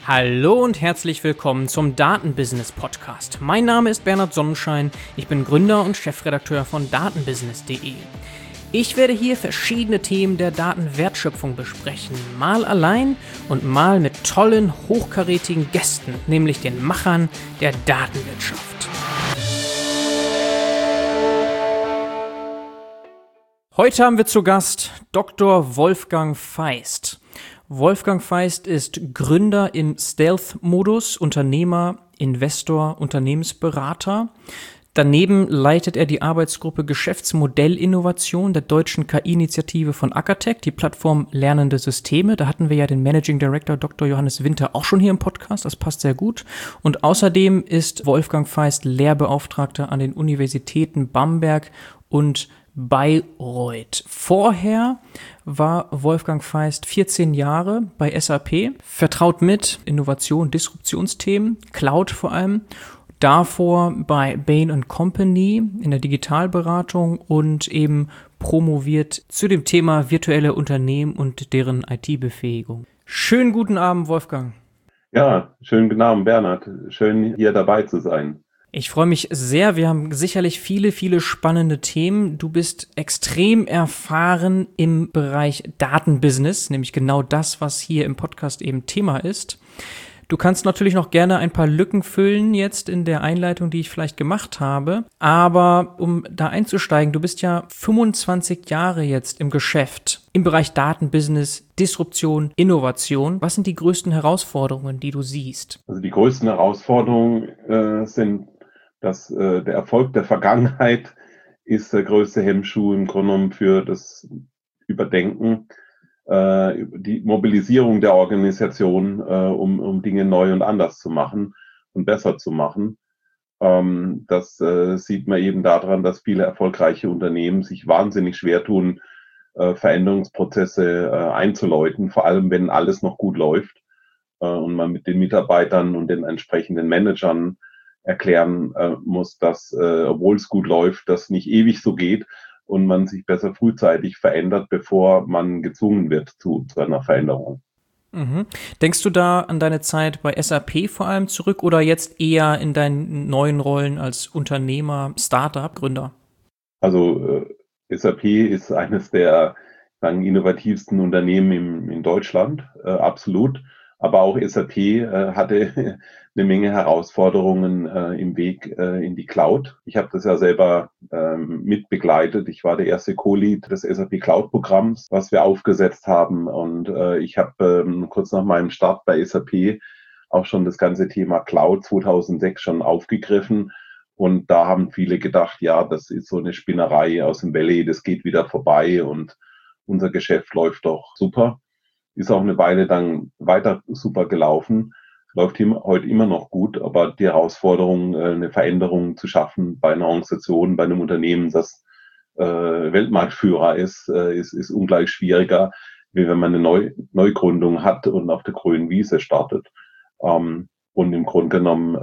Hallo und herzlich willkommen zum Datenbusiness Podcast. Mein Name ist Bernhard Sonnenschein, ich bin Gründer und Chefredakteur von datenbusiness.de. Ich werde hier verschiedene Themen der Datenwertschöpfung besprechen, mal allein und mal mit tollen, hochkarätigen Gästen, nämlich den Machern der Datenwirtschaft. Heute haben wir zu Gast Dr. Wolfgang Feist. Wolfgang Feist ist Gründer im Stealth-Modus, Unternehmer, Investor, Unternehmensberater. Daneben leitet er die Arbeitsgruppe Geschäftsmodellinnovation der deutschen KI-Initiative von Ackertech, die Plattform Lernende Systeme. Da hatten wir ja den Managing Director Dr. Johannes Winter auch schon hier im Podcast, das passt sehr gut. Und außerdem ist Wolfgang Feist Lehrbeauftragter an den Universitäten Bamberg und Bayreuth. Vorher war Wolfgang Feist 14 Jahre bei SAP, vertraut mit Innovation, Disruptionsthemen, Cloud vor allem. Davor bei Bain & Company in der Digitalberatung und eben promoviert zu dem Thema virtuelle Unternehmen und deren IT-Befähigung. Schönen guten Abend, Wolfgang. Ja, schönen guten Abend, Bernhard. Schön, hier dabei zu sein. Ich freue mich sehr. Wir haben sicherlich viele spannende Themen. Du bist extrem erfahren im Bereich Datenbusiness, nämlich genau das, was hier im Podcast eben Thema ist. Du kannst natürlich noch gerne ein paar Lücken füllen jetzt in der Einleitung, die ich vielleicht gemacht habe. Aber um da einzusteigen, du bist ja 25 Jahre jetzt im Geschäft, im Bereich Datenbusiness, Disruption, Innovation. Was sind die größten Herausforderungen, die du siehst? Also die größten Herausforderungen sind, dass der Erfolg der Vergangenheit ist der größte Hemmschuh im Grunde genommen für das Überdenken, die Mobilisierung der Organisation, um Dinge neu und anders zu machen und besser zu machen. Das sieht man eben daran, dass viele erfolgreiche Unternehmen sich wahnsinnig schwer tun, Veränderungsprozesse einzuläuten, vor allem wenn alles noch gut läuft und man mit den Mitarbeitern und den entsprechenden Managern erklären muss, dass, obwohl es gut läuft, das nicht ewig so geht und man sich besser frühzeitig verändert, bevor man gezwungen wird zu einer Veränderung. Mhm. Denkst du da an deine Zeit bei SAP vor allem zurück oder jetzt eher in deinen neuen Rollen als Unternehmer, Startup-Gründer? Also SAP ist eines der innovativsten Unternehmen in Deutschland, absolut. Aber auch SAP hatte eine Menge Herausforderungen im Weg in die Cloud. Ich habe das ja selber mit begleitet. Ich war der erste Co-Lead des SAP Cloud-Programms, was wir aufgesetzt haben. Und ich habe kurz nach meinem Start bei SAP auch schon das ganze Thema Cloud 2006 schon aufgegriffen. Und da haben viele gedacht, ja, das ist so eine Spinnerei aus dem Valley, das geht wieder vorbei und unser Geschäft läuft doch super. Ist auch eine Weile dann weiter super gelaufen, läuft heute immer noch gut, aber die Herausforderung, eine Veränderung zu schaffen bei einer Organisation, bei einem Unternehmen, das Weltmarktführer ist ungleich schwieriger, wie wenn man eine Neugründung hat und auf der grünen Wiese startet. Und im Grunde genommen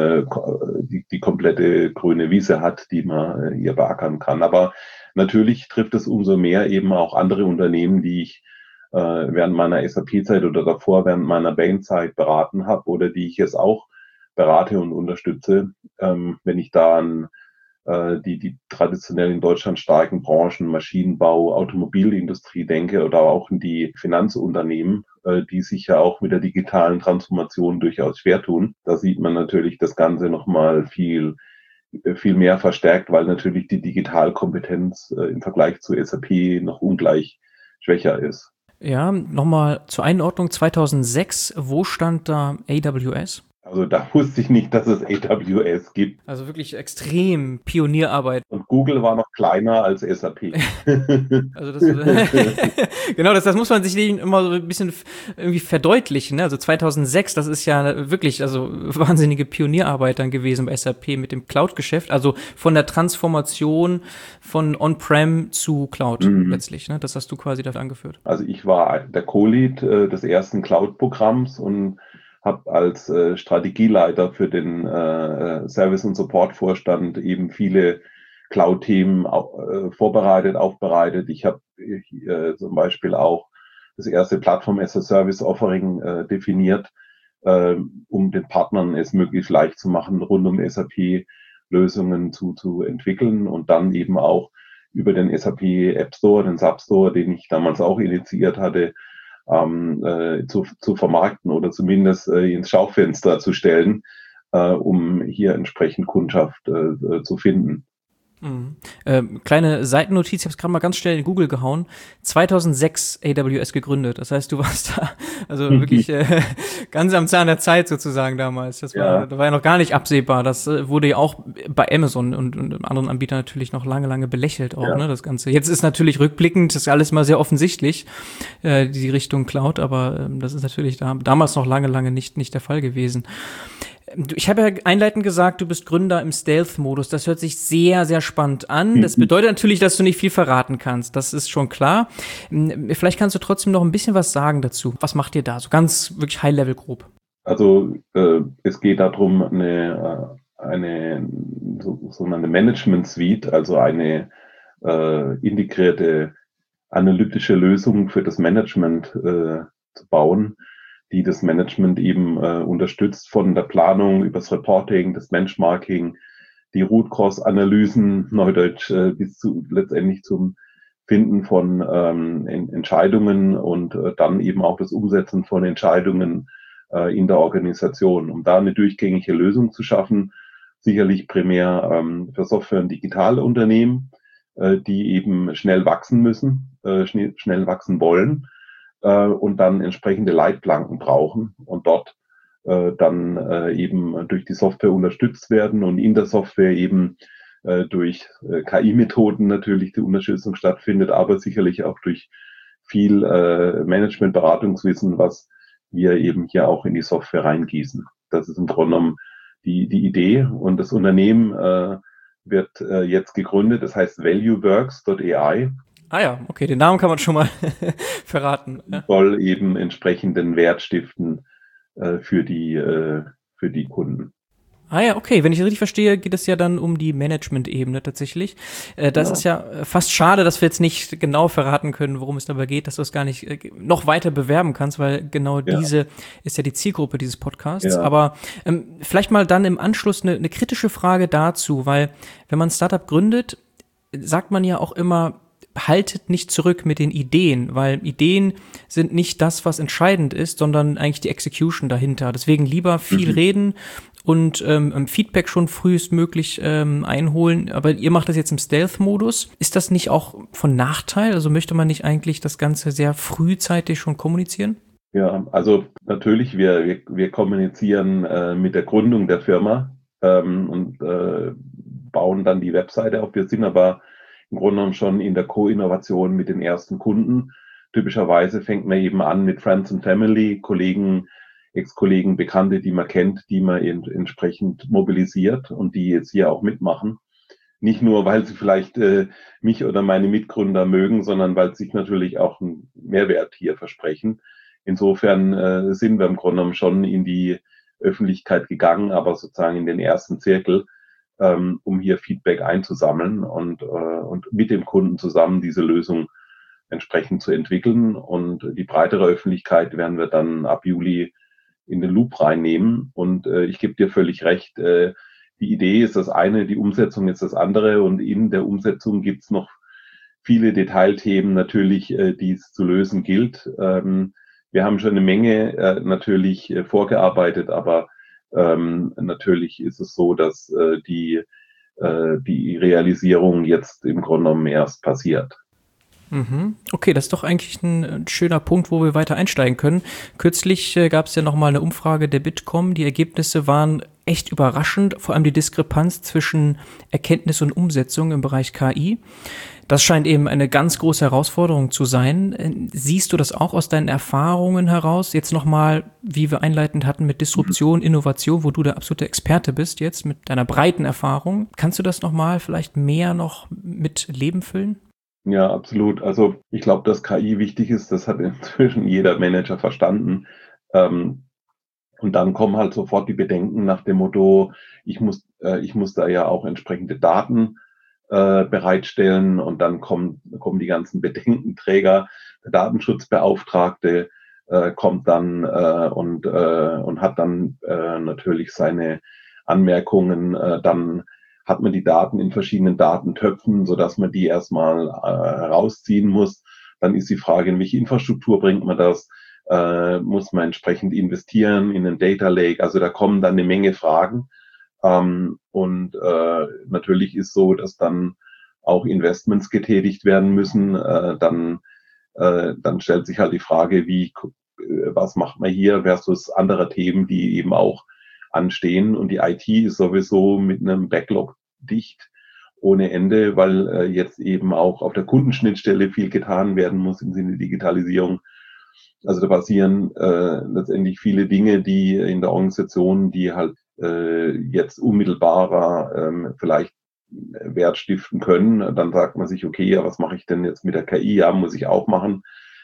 die komplette grüne Wiese hat, die man hier beackern kann. Aber natürlich trifft es umso mehr eben auch andere Unternehmen, die ich während meiner SAP-Zeit oder davor während meiner Bain-Zeit beraten habe oder die ich jetzt auch berate und unterstütze, wenn ich da an die traditionell in Deutschland starken Branchen, Maschinenbau, Automobilindustrie denke oder auch in die Finanzunternehmen, die sich ja auch mit der digitalen Transformation durchaus schwer tun. Da sieht man natürlich das Ganze nochmal viel mehr verstärkt, weil natürlich die Digitalkompetenz im Vergleich zu SAP noch ungleich schwächer ist. Ja, nochmal zur Einordnung 2006, wo stand da AWS? Also da wusste ich nicht, dass es AWS gibt. Also wirklich extrem Pionierarbeit. Und Google war noch kleiner als SAP. Also das, genau, das muss man sich immer so ein bisschen irgendwie verdeutlichen. Ne? Also 2006, das ist ja wirklich also wahnsinnige Pionierarbeit dann gewesen bei SAP mit dem Cloud-Geschäft. Also von der Transformation von On-Prem zu Cloud letztlich. Ne? Das hast du quasi dafür angeführt. Also ich war der Co-Lead des ersten Cloud-Programms und habe als Strategieleiter für den Service- und Support-Vorstand eben viele Cloud-Themen aufbereitet. Ich habe zum Beispiel auch das erste Plattform-as-a-Service-Offering definiert, um den Partnern es möglichst leicht zu machen, rund um SAP Lösungen zu entwickeln und dann eben auch über den SAP App Store, den SAP Store, den ich damals auch initiiert hatte, zu vermarkten oder zumindest ins Schaufenster zu stellen, um hier entsprechend Kundschaft zu finden. Mhm. Kleine Seitennotiz, ich habe es gerade mal ganz schnell in Google gehauen. 2006 AWS gegründet. Das heißt, du warst da also wirklich ganz am Zahn der Zeit sozusagen damals. Da war ja noch gar nicht absehbar. Das wurde ja auch bei Amazon und anderen Anbietern natürlich noch lange belächelt auch, ne, das Ganze. Jetzt ist natürlich rückblickend, das ist alles mal sehr offensichtlich, die Richtung Cloud, aber das ist natürlich damals noch lange nicht der Fall gewesen. Ich habe ja einleitend gesagt, du bist Gründer im Stealth-Modus. Das hört sich sehr spannend an. Das bedeutet natürlich, dass du nicht viel verraten kannst. Das ist schon klar. Vielleicht kannst du trotzdem noch ein bisschen was sagen dazu. Was macht ihr da? So ganz wirklich High-Level grob. Also es geht darum, eine sogenannte Management Suite, also eine integrierte analytische Lösung für das Management zu bauen, die das Management eben unterstützt von der Planung über das Reporting, das Benchmarking, die Root-Cause-Analysen, Neudeutsch, bis zu letztendlich zum Finden von Entscheidungen und dann eben auch das Umsetzen von Entscheidungen in der Organisation, um da eine durchgängige Lösung zu schaffen, sicherlich primär für Software- und Digitalunternehmen, die eben schnell wachsen müssen, schnell wachsen wollen und dann entsprechende Leitplanken brauchen und dort dann eben durch die Software unterstützt werden und in der Software eben durch KI-Methoden natürlich die Unterstützung stattfindet, aber sicherlich auch durch viel Management-Beratungswissen, was wir eben hier auch in die Software reingießen. Das ist im Grunde genommen die Idee und das Unternehmen wird jetzt gegründet, das heißt valueworks.ai. Ah ja, okay, den Namen kann man schon mal verraten. Ja. Soll eben entsprechenden Wert stiften für die Kunden. Ah ja, okay. Wenn ich das richtig verstehe, geht es ja dann um die Management-Ebene tatsächlich. Das ist ja fast schade, dass wir jetzt nicht genau verraten können, worum es dabei geht, dass du es gar nicht noch weiter bewerben kannst, weil genau diese ist ja die Zielgruppe dieses Podcasts. Aber vielleicht mal dann im Anschluss eine kritische Frage dazu, weil wenn man ein Startup gründet, sagt man ja auch immer, haltet nicht zurück mit den Ideen, weil Ideen sind nicht das, was entscheidend ist, sondern eigentlich die Execution dahinter. Deswegen lieber viel reden und Feedback schon frühestmöglich einholen. Aber ihr macht das jetzt im Stealth-Modus. Ist das nicht auch von Nachteil? Also möchte man nicht eigentlich das Ganze sehr frühzeitig schon kommunizieren? Ja, also natürlich, wir kommunizieren mit der Gründung der Firma und bauen dann die Webseite auf. Wir sind aber im Grunde genommen schon in der Co-Innovation mit den ersten Kunden. Typischerweise fängt man eben an mit Friends and Family, Kollegen, Ex-Kollegen, Bekannte, die man kennt, die man entsprechend mobilisiert und die jetzt hier auch mitmachen. Nicht nur, weil sie vielleicht mich oder meine Mitgründer mögen, sondern weil sie sich natürlich auch einen Mehrwert hier versprechen. Insofern sind wir im Grunde genommen schon in die Öffentlichkeit gegangen, aber sozusagen in den ersten Zirkel, um hier Feedback einzusammeln und mit dem Kunden zusammen diese Lösung entsprechend zu entwickeln. Und die breitere Öffentlichkeit werden wir dann ab Juli in den Loop reinnehmen. Und ich gebe dir völlig recht, die Idee ist das eine, die Umsetzung ist das andere. Und in der Umsetzung gibt es noch viele Detailthemen natürlich, die es zu lösen gilt. Wir haben schon eine Menge natürlich vorgearbeitet, aber natürlich ist es so, dass die Realisierung jetzt im Grunde genommen erst passiert. Okay, das ist doch eigentlich ein schöner Punkt, wo wir weiter einsteigen können. Kürzlich gab es ja noch mal eine Umfrage der Bitkom. Die Ergebnisse waren echt überraschend, vor allem die Diskrepanz zwischen Erkenntnis und Umsetzung im Bereich KI. Das scheint eben eine ganz große Herausforderung zu sein. Siehst du das auch aus deinen Erfahrungen heraus? Jetzt nochmal, wie wir einleitend hatten, mit Disruption, Innovation, wo du der absolute Experte bist jetzt mit deiner breiten Erfahrung. Kannst du das nochmal vielleicht mehr noch mit Leben füllen? Ja, absolut. Also ich glaube, dass KI wichtig ist, das hat inzwischen jeder Manager verstanden. Und dann kommen halt sofort die Bedenken nach dem Motto, ich muss da ja auch entsprechende Daten bereitstellen und dann kommen die ganzen Bedenkenträger, der Datenschutzbeauftragte, kommt dann und hat dann natürlich seine Anmerkungen. Dann hat man die Daten in verschiedenen Datentöpfen, sodass man die erstmal herausziehen muss. Dann ist die Frage, in welche Infrastruktur bringt man das? Muss man entsprechend investieren in einen Data Lake? Also da kommen dann eine Menge Fragen. Natürlich ist so, dass dann auch Investments getätigt werden müssen. Dann stellt sich halt die Frage, was macht man hier versus andere Themen, die eben auch anstehen. Und die IT ist sowieso mit einem Backlog dicht ohne Ende, weil jetzt eben auch auf der Kundenschnittstelle viel getan werden muss im Sinne Digitalisierung. Also da passieren letztendlich viele Dinge, die in der Organisation, die halt jetzt unmittelbarer vielleicht Wert stiften können. Dann sagt man sich, okay, ja, was mache ich denn jetzt mit der KI? Ja, muss ich auch machen.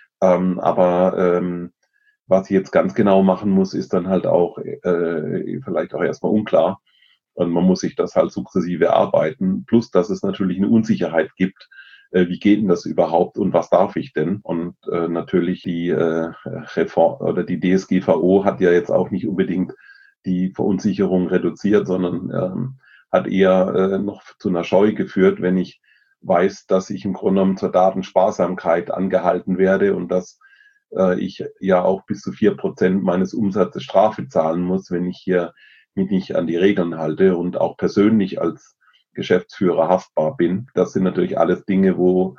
Was ich jetzt ganz genau machen muss, ist dann halt auch vielleicht auch erstmal unklar. Und man muss sich das halt sukzessive erarbeiten. Plus, dass es natürlich eine Unsicherheit gibt. Wie geht denn das überhaupt und was darf ich denn? Und natürlich die Reform oder die DSGVO hat ja jetzt auch nicht unbedingt die Verunsicherung reduziert, sondern hat eher noch zu einer Scheu geführt, wenn ich weiß, dass ich im Grunde genommen zur Datensparsamkeit angehalten werde und dass ich ja auch bis zu 4% meines Umsatzes Strafe zahlen muss, wenn ich hier mich nicht an die Regeln halte und auch persönlich als Geschäftsführer haftbar bin. Das sind natürlich alles Dinge,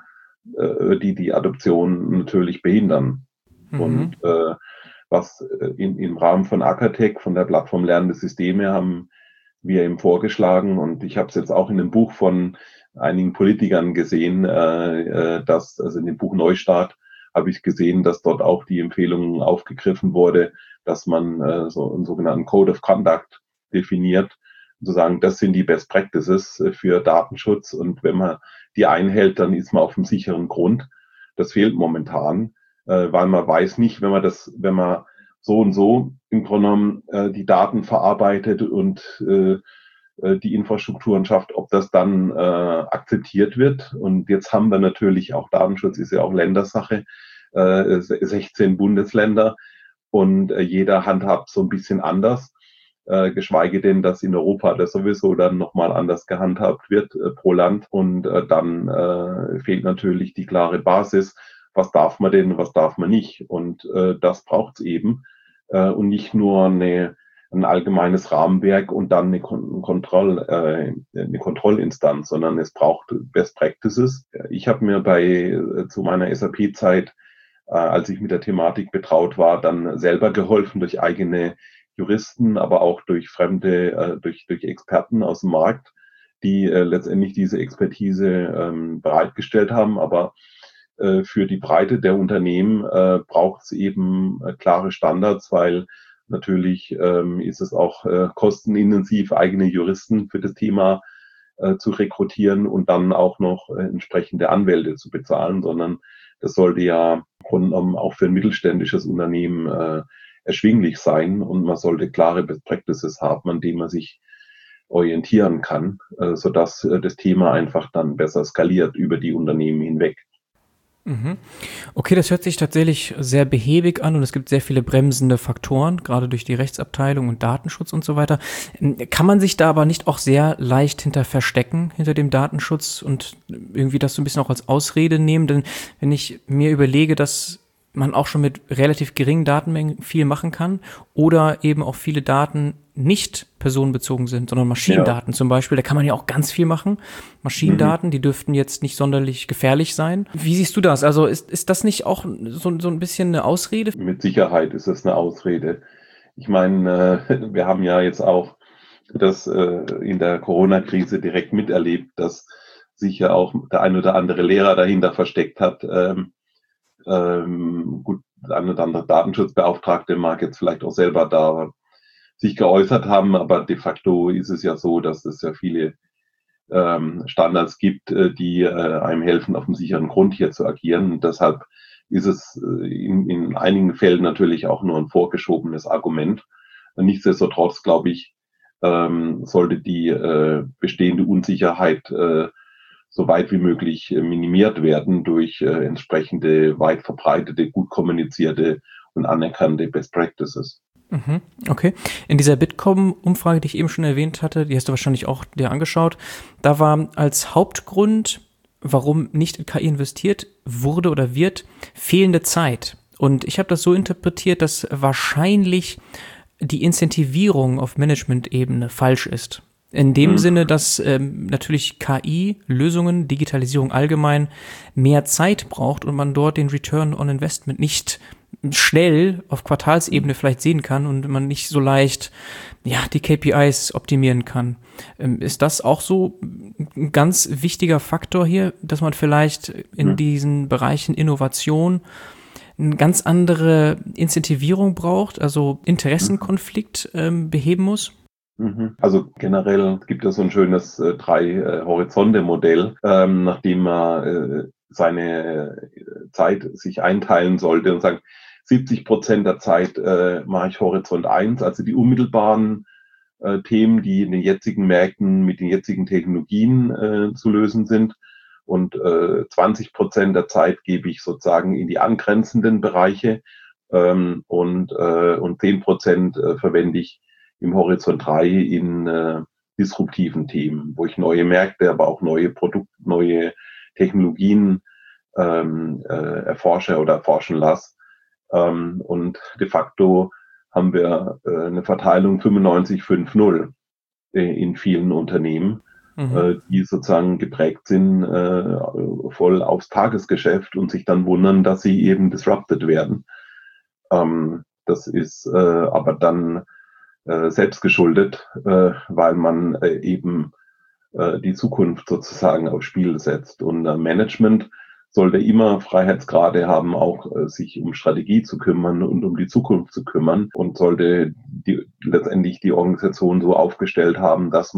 die Adoption natürlich behindern. Und was im Rahmen von Acatec, von der Plattform Lernende Systeme, haben wir ihm vorgeschlagen, und ich habe es jetzt auch in dem Buch von einigen Politikern gesehen, also in dem Buch Neustart habe ich gesehen, dass dort auch die Empfehlung aufgegriffen wurde, dass man so einen sogenannten Code of Conduct definiert, zu sagen, das sind die Best Practices für Datenschutz, und wenn man die einhält, dann ist man auf einem sicheren Grund. Das fehlt momentan, weil man weiß nicht, wenn man so und so im Grunde genommen die Daten verarbeitet und die Infrastrukturen schafft, ob das dann akzeptiert wird. Und jetzt haben wir natürlich auch, Datenschutz ist ja auch Ländersache, 16 Bundesländer, und jeder handhabt so ein bisschen anders. Geschweige denn, dass in Europa das sowieso dann nochmal anders gehandhabt wird pro Land. Und dann fehlt natürlich die klare Basis. Was darf man denn, was darf man nicht? Und das braucht es eben. Und nicht nur ein allgemeines Rahmenwerk und dann eine Kontrollinstanz, sondern es braucht Best Practices. Ich habe mir zu meiner SAP-Zeit, als ich mit der Thematik betraut war, dann selber geholfen durch eigene Juristen, aber auch durch durch Experten aus dem Markt, die letztendlich diese Expertise bereitgestellt haben. Aber für die Breite der Unternehmen braucht es eben klare Standards, weil natürlich ist es auch kostenintensiv, eigene Juristen für das Thema zu rekrutieren und dann auch noch entsprechende Anwälte zu bezahlen, sondern das sollte ja im Grunde genommen auch für ein mittelständisches Unternehmen erschwinglich sein, und man sollte klare Best Practices haben, an denen man sich orientieren kann, sodass das Thema einfach dann besser skaliert über die Unternehmen hinweg. Okay, das hört sich tatsächlich sehr behäbig an, und es gibt sehr viele bremsende Faktoren, gerade durch die Rechtsabteilung und Datenschutz und so weiter. Kann man sich da aber nicht auch sehr leicht verstecken, hinter dem Datenschutz, und irgendwie das so ein bisschen auch als Ausrede nehmen? Denn wenn ich mir überlege, dass man auch schon mit relativ geringen Datenmengen viel machen kann oder eben auch viele Daten nicht personenbezogen sind, sondern Maschinendaten zum Beispiel, da kann man ja auch ganz viel machen. Maschinendaten, die dürften jetzt nicht sonderlich gefährlich sein. Wie siehst du das? Also ist das nicht auch so ein bisschen eine Ausrede? Mit Sicherheit ist es eine Ausrede. Ich meine, wir haben ja jetzt auch das in der Corona-Krise direkt miterlebt, dass sich ja auch der ein oder andere Lehrer dahinter versteckt hat. Gut, der ein oder andere Datenschutzbeauftragte mag jetzt vielleicht auch selber da sich geäußert haben, aber de facto ist es ja so, dass es ja viele Standards gibt, die einem helfen, auf einem sicheren Grund hier zu agieren. Und deshalb ist es in einigen Fällen natürlich auch nur ein vorgeschobenes Argument. Nichtsdestotrotz, glaube ich, sollte die bestehende Unsicherheit so weit wie möglich minimiert werden durch entsprechende weit verbreitete, gut kommunizierte und anerkannte Best Practices. Okay. In dieser Bitkom-Umfrage, die ich eben schon erwähnt hatte, die hast du wahrscheinlich auch dir angeschaut, da war als Hauptgrund, warum nicht in KI investiert wurde oder wird, fehlende Zeit. Und ich habe das so interpretiert, dass wahrscheinlich die Incentivierung auf Management-Ebene falsch ist. In dem Sinne, dass natürlich KI-Lösungen, Digitalisierung allgemein mehr Zeit braucht und man dort den Return on Investment nicht schnell auf Quartalsebene vielleicht sehen kann und man nicht so leicht die KPIs optimieren kann. Ist das auch so ein ganz wichtiger Faktor hier, dass man vielleicht in diesen Bereichen Innovation eine ganz andere Incentivierung braucht, also Interessenkonflikt beheben muss? Also generell gibt es so ein schönes 3-Horizonte-Modell, nachdem man seine Zeit sich einteilen sollte und sagt, 70% der Zeit mache ich Horizont 1, also die unmittelbaren Themen, die in den jetzigen Märkten mit den jetzigen Technologien zu lösen sind. Und 20% der Zeit gebe ich sozusagen in die angrenzenden Bereiche und 10% verwende ich im Horizont 3 in disruptiven Themen, wo ich neue Märkte, aber auch neue Produkte, neue Technologien erforsche oder erforschen lasse. Und de facto haben wir eine Verteilung 95-5-0 in vielen Unternehmen, die sozusagen geprägt sind voll aufs Tagesgeschäft und sich dann wundern, dass sie eben disrupted werden. Das ist aber dann selbst geschuldet, weil man eben die Zukunft sozusagen aufs Spiel setzt. Und Management sollte immer Freiheitsgrade haben, auch sich um Strategie zu kümmern und um die Zukunft zu kümmern und sollte letztendlich die Organisation so aufgestellt haben, dass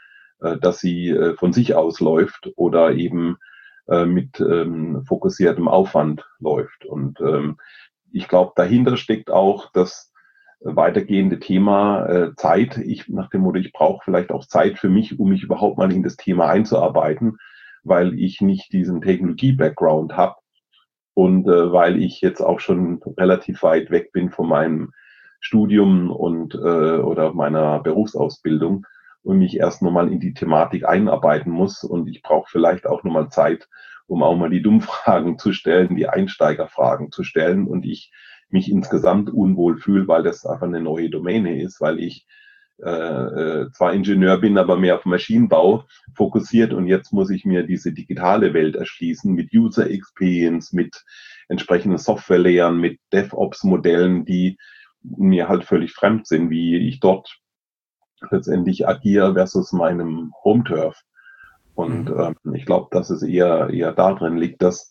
sie von sich aus läuft oder eben mit fokussiertem Aufwand läuft. Und ich glaube, dahinter steckt auch das weitergehende Thema Zeit. Nach dem Motto, ich brauche vielleicht auch Zeit für mich, um mich überhaupt mal in das Thema einzuarbeiten, weil ich nicht diesen Technologie-Background habe und weil ich jetzt auch schon relativ weit weg bin von meinem Studium und oder meiner Berufsausbildung und mich erst nochmal in die Thematik einarbeiten muss. Und ich brauche vielleicht auch nochmal Zeit, um auch mal die Dummfragen zu stellen, die Einsteigerfragen zu stellen und ich mich insgesamt unwohl fühle, weil das einfach eine neue Domäne ist, weil ich zwar Ingenieur bin, aber mehr auf Maschinenbau fokussiert und jetzt muss ich mir diese digitale Welt erschließen mit User Experience, mit entsprechenden Software-Layern, mit DevOps-Modellen, die mir halt völlig fremd sind, wie ich dort letztendlich agiere versus meinem Home-Turf. Und ich glaube, dass es eher darin liegt, dass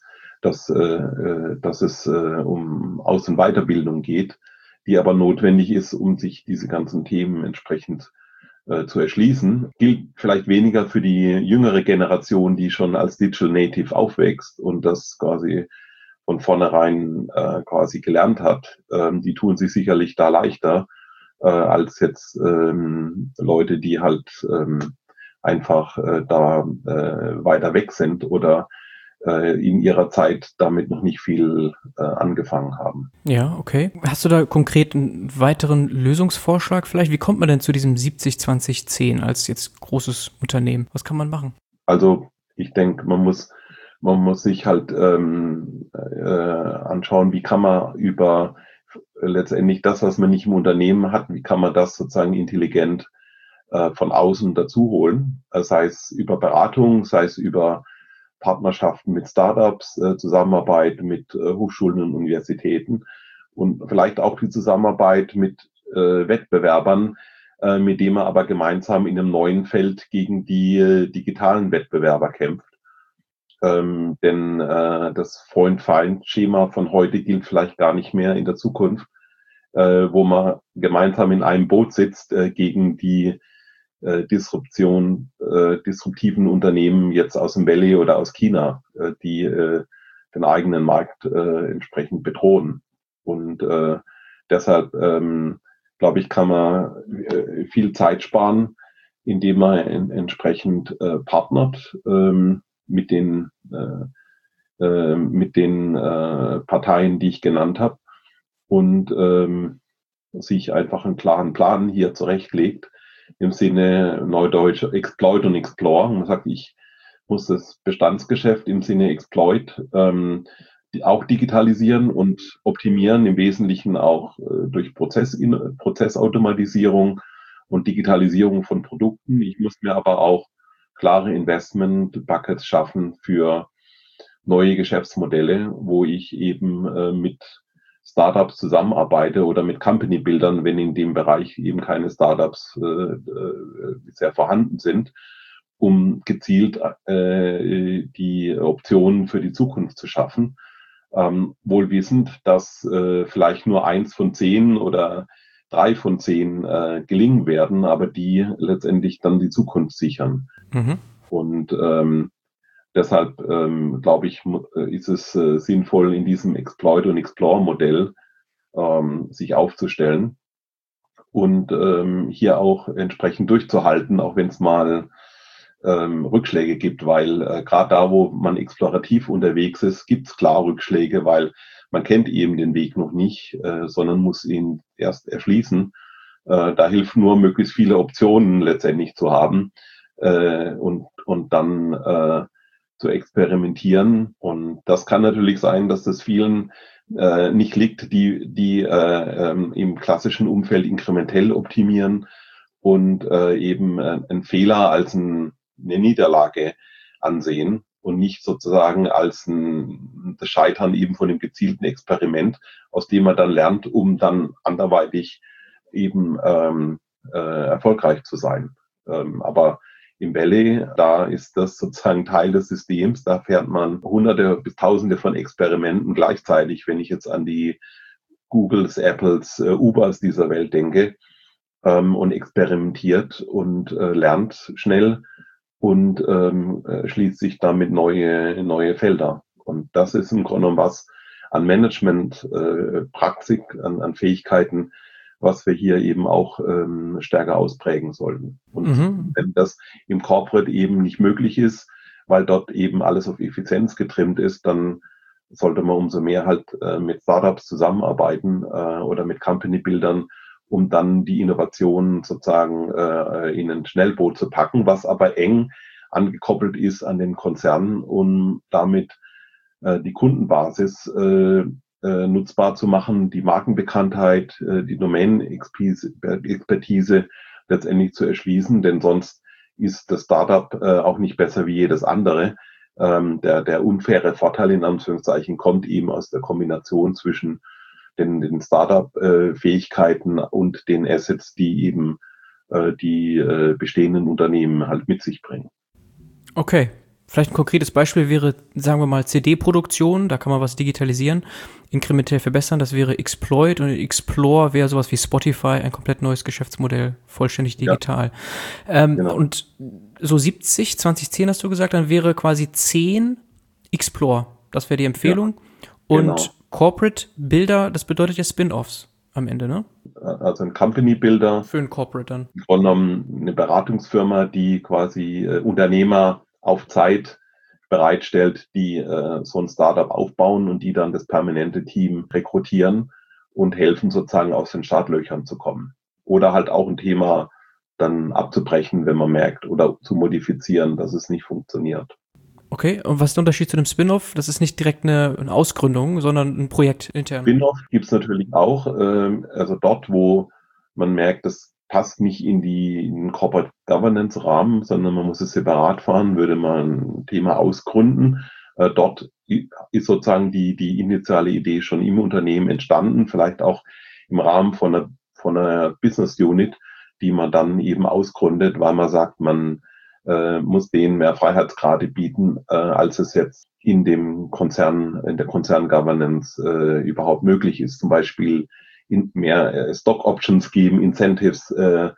es um Aus- und Weiterbildung geht, die aber notwendig ist, um sich diese ganzen Themen entsprechend zu erschließen. Gilt vielleicht weniger für die jüngere Generation, die schon als Digital Native aufwächst und das quasi von vornherein quasi gelernt hat. Die tun sich sicherlich da leichter als jetzt Leute, die halt einfach da weiter weg sind oder in ihrer Zeit damit noch nicht viel angefangen haben. Ja, okay. Hast du da konkret einen weiteren Lösungsvorschlag vielleicht? Wie kommt man denn zu diesem 70-20-10 als jetzt großes Unternehmen? Was kann man machen? Also ich denke, man muss sich halt anschauen, wie kann man über letztendlich das, was man nicht im Unternehmen hat, wie kann man das sozusagen intelligent von außen dazu holen, sei es über Beratung, sei es über Partnerschaften mit Startups, Zusammenarbeit mit Hochschulen und Universitäten und vielleicht auch die Zusammenarbeit mit Wettbewerbern, mit denen man aber gemeinsam in einem neuen Feld gegen die digitalen Wettbewerber kämpft. Denn das Freund-Feind-Schema von heute gilt vielleicht gar nicht mehr in der Zukunft, wo man gemeinsam in einem Boot sitzt gegen die disruptiven Unternehmen jetzt aus dem Valley oder aus China, die den eigenen Markt entsprechend bedrohen. Und deshalb, glaube ich, kann man viel Zeit sparen, indem man entsprechend partnert mit den Parteien, die ich genannt habe. und sich einfach einen klaren Plan hier zurechtlegt, im Sinne Neudeutsch Exploit und Explore. Und man sagt, ich muss das Bestandsgeschäft im Sinne Exploit auch digitalisieren und optimieren, im Wesentlichen auch durch Prozessautomatisierung und Digitalisierung von Produkten. Ich muss mir aber auch klare Investment-Buckets schaffen für neue Geschäftsmodelle, wo ich eben mit Startups zusammenarbeite oder mit Company-Bildern, wenn in dem Bereich eben keine Startups bisher vorhanden sind, um gezielt die Optionen für die Zukunft zu schaffen. Wohl wissend, dass vielleicht nur 1 von 10 oder 3 von 10 gelingen werden, aber die letztendlich dann die Zukunft sichern. Mhm. Und deshalb glaube ich, ist es sinnvoll, in diesem Exploit- und Explore-Modell sich aufzustellen und hier auch entsprechend durchzuhalten, auch wenn es mal Rückschläge gibt, weil gerade da, wo man explorativ unterwegs ist, gibt es klar Rückschläge, weil man kennt eben den Weg noch nicht, sondern muss ihn erst erschließen. Da hilft nur, möglichst viele Optionen letztendlich zu haben und dann zu experimentieren. Und das kann natürlich sein, dass das vielen nicht liegt, die im klassischen Umfeld inkrementell optimieren und eben einen Fehler als eine Niederlage ansehen und nicht sozusagen als das Scheitern eben von dem gezielten Experiment, aus dem man dann lernt, um dann anderweitig eben erfolgreich zu sein. Aber im Valley, da ist das sozusagen Teil des Systems. Da fährt man Hunderte bis Tausende von Experimenten gleichzeitig, wenn ich jetzt an die Googles, Apples, Ubers dieser Welt denke, und experimentiert und lernt schnell und schließt sich damit neue Felder. Und das ist im Grunde genommen was an Management, Praxis, an Fähigkeiten, was wir hier eben auch stärker ausprägen sollten. Und wenn das im Corporate eben nicht möglich ist, weil dort eben alles auf Effizienz getrimmt ist, dann sollte man umso mehr halt mit Startups zusammenarbeiten oder mit Company-Bildern, um dann die Innovationen sozusagen in ein Schnellboot zu packen, was aber eng angekoppelt ist an den Konzernen, um damit die Kundenbasis nutzbar zu machen, die Markenbekanntheit, die Domain-Expertise letztendlich zu erschließen, denn sonst ist das Startup auch nicht besser wie jedes andere. Der unfaire Vorteil in Anführungszeichen kommt eben aus der Kombination zwischen den Startup-Fähigkeiten und den Assets, die eben die bestehenden Unternehmen halt mit sich bringen. Okay. Vielleicht ein konkretes Beispiel wäre, sagen wir mal, CD-Produktion, da kann man was digitalisieren, inkrementell verbessern, das wäre Exploit, und Explore wäre sowas wie Spotify, ein komplett neues Geschäftsmodell, vollständig digital. Ja. Genau. Und so 2010 hast du gesagt, dann wäre quasi 10 Explore, das wäre die Empfehlung. Ja, genau. Und Corporate Builder, das bedeutet ja Spin-Offs am Ende, ne? Also ein Company Builder. Für einen Corporate dann. Von eine Beratungsfirma, die quasi Unternehmer auf Zeit bereitstellt, die so ein Startup aufbauen und die dann das permanente Team rekrutieren und helfen, sozusagen aus den Startlöchern zu kommen. Oder halt auch ein Thema dann abzubrechen, wenn man merkt, oder zu modifizieren, dass es nicht funktioniert. Okay, und was ist der Unterschied zu einem Spin-off? Das ist nicht direkt eine Ausgründung, sondern ein Projekt intern. Spin-off gibt es natürlich auch. Also dort, wo man merkt, das passt nicht in den Corporate Governance Rahmen, sondern man muss es separat fahren, würde man ein Thema ausgründen. Dort ist sozusagen die initiale Idee schon im Unternehmen entstanden, vielleicht auch im Rahmen von einer Business Unit, die man dann eben ausgründet, weil man sagt, man muss denen mehr Freiheitsgrade bieten, als es jetzt in der Konzern-Governance überhaupt möglich ist. Zum Beispiel mehr Stock Options geben, Incentives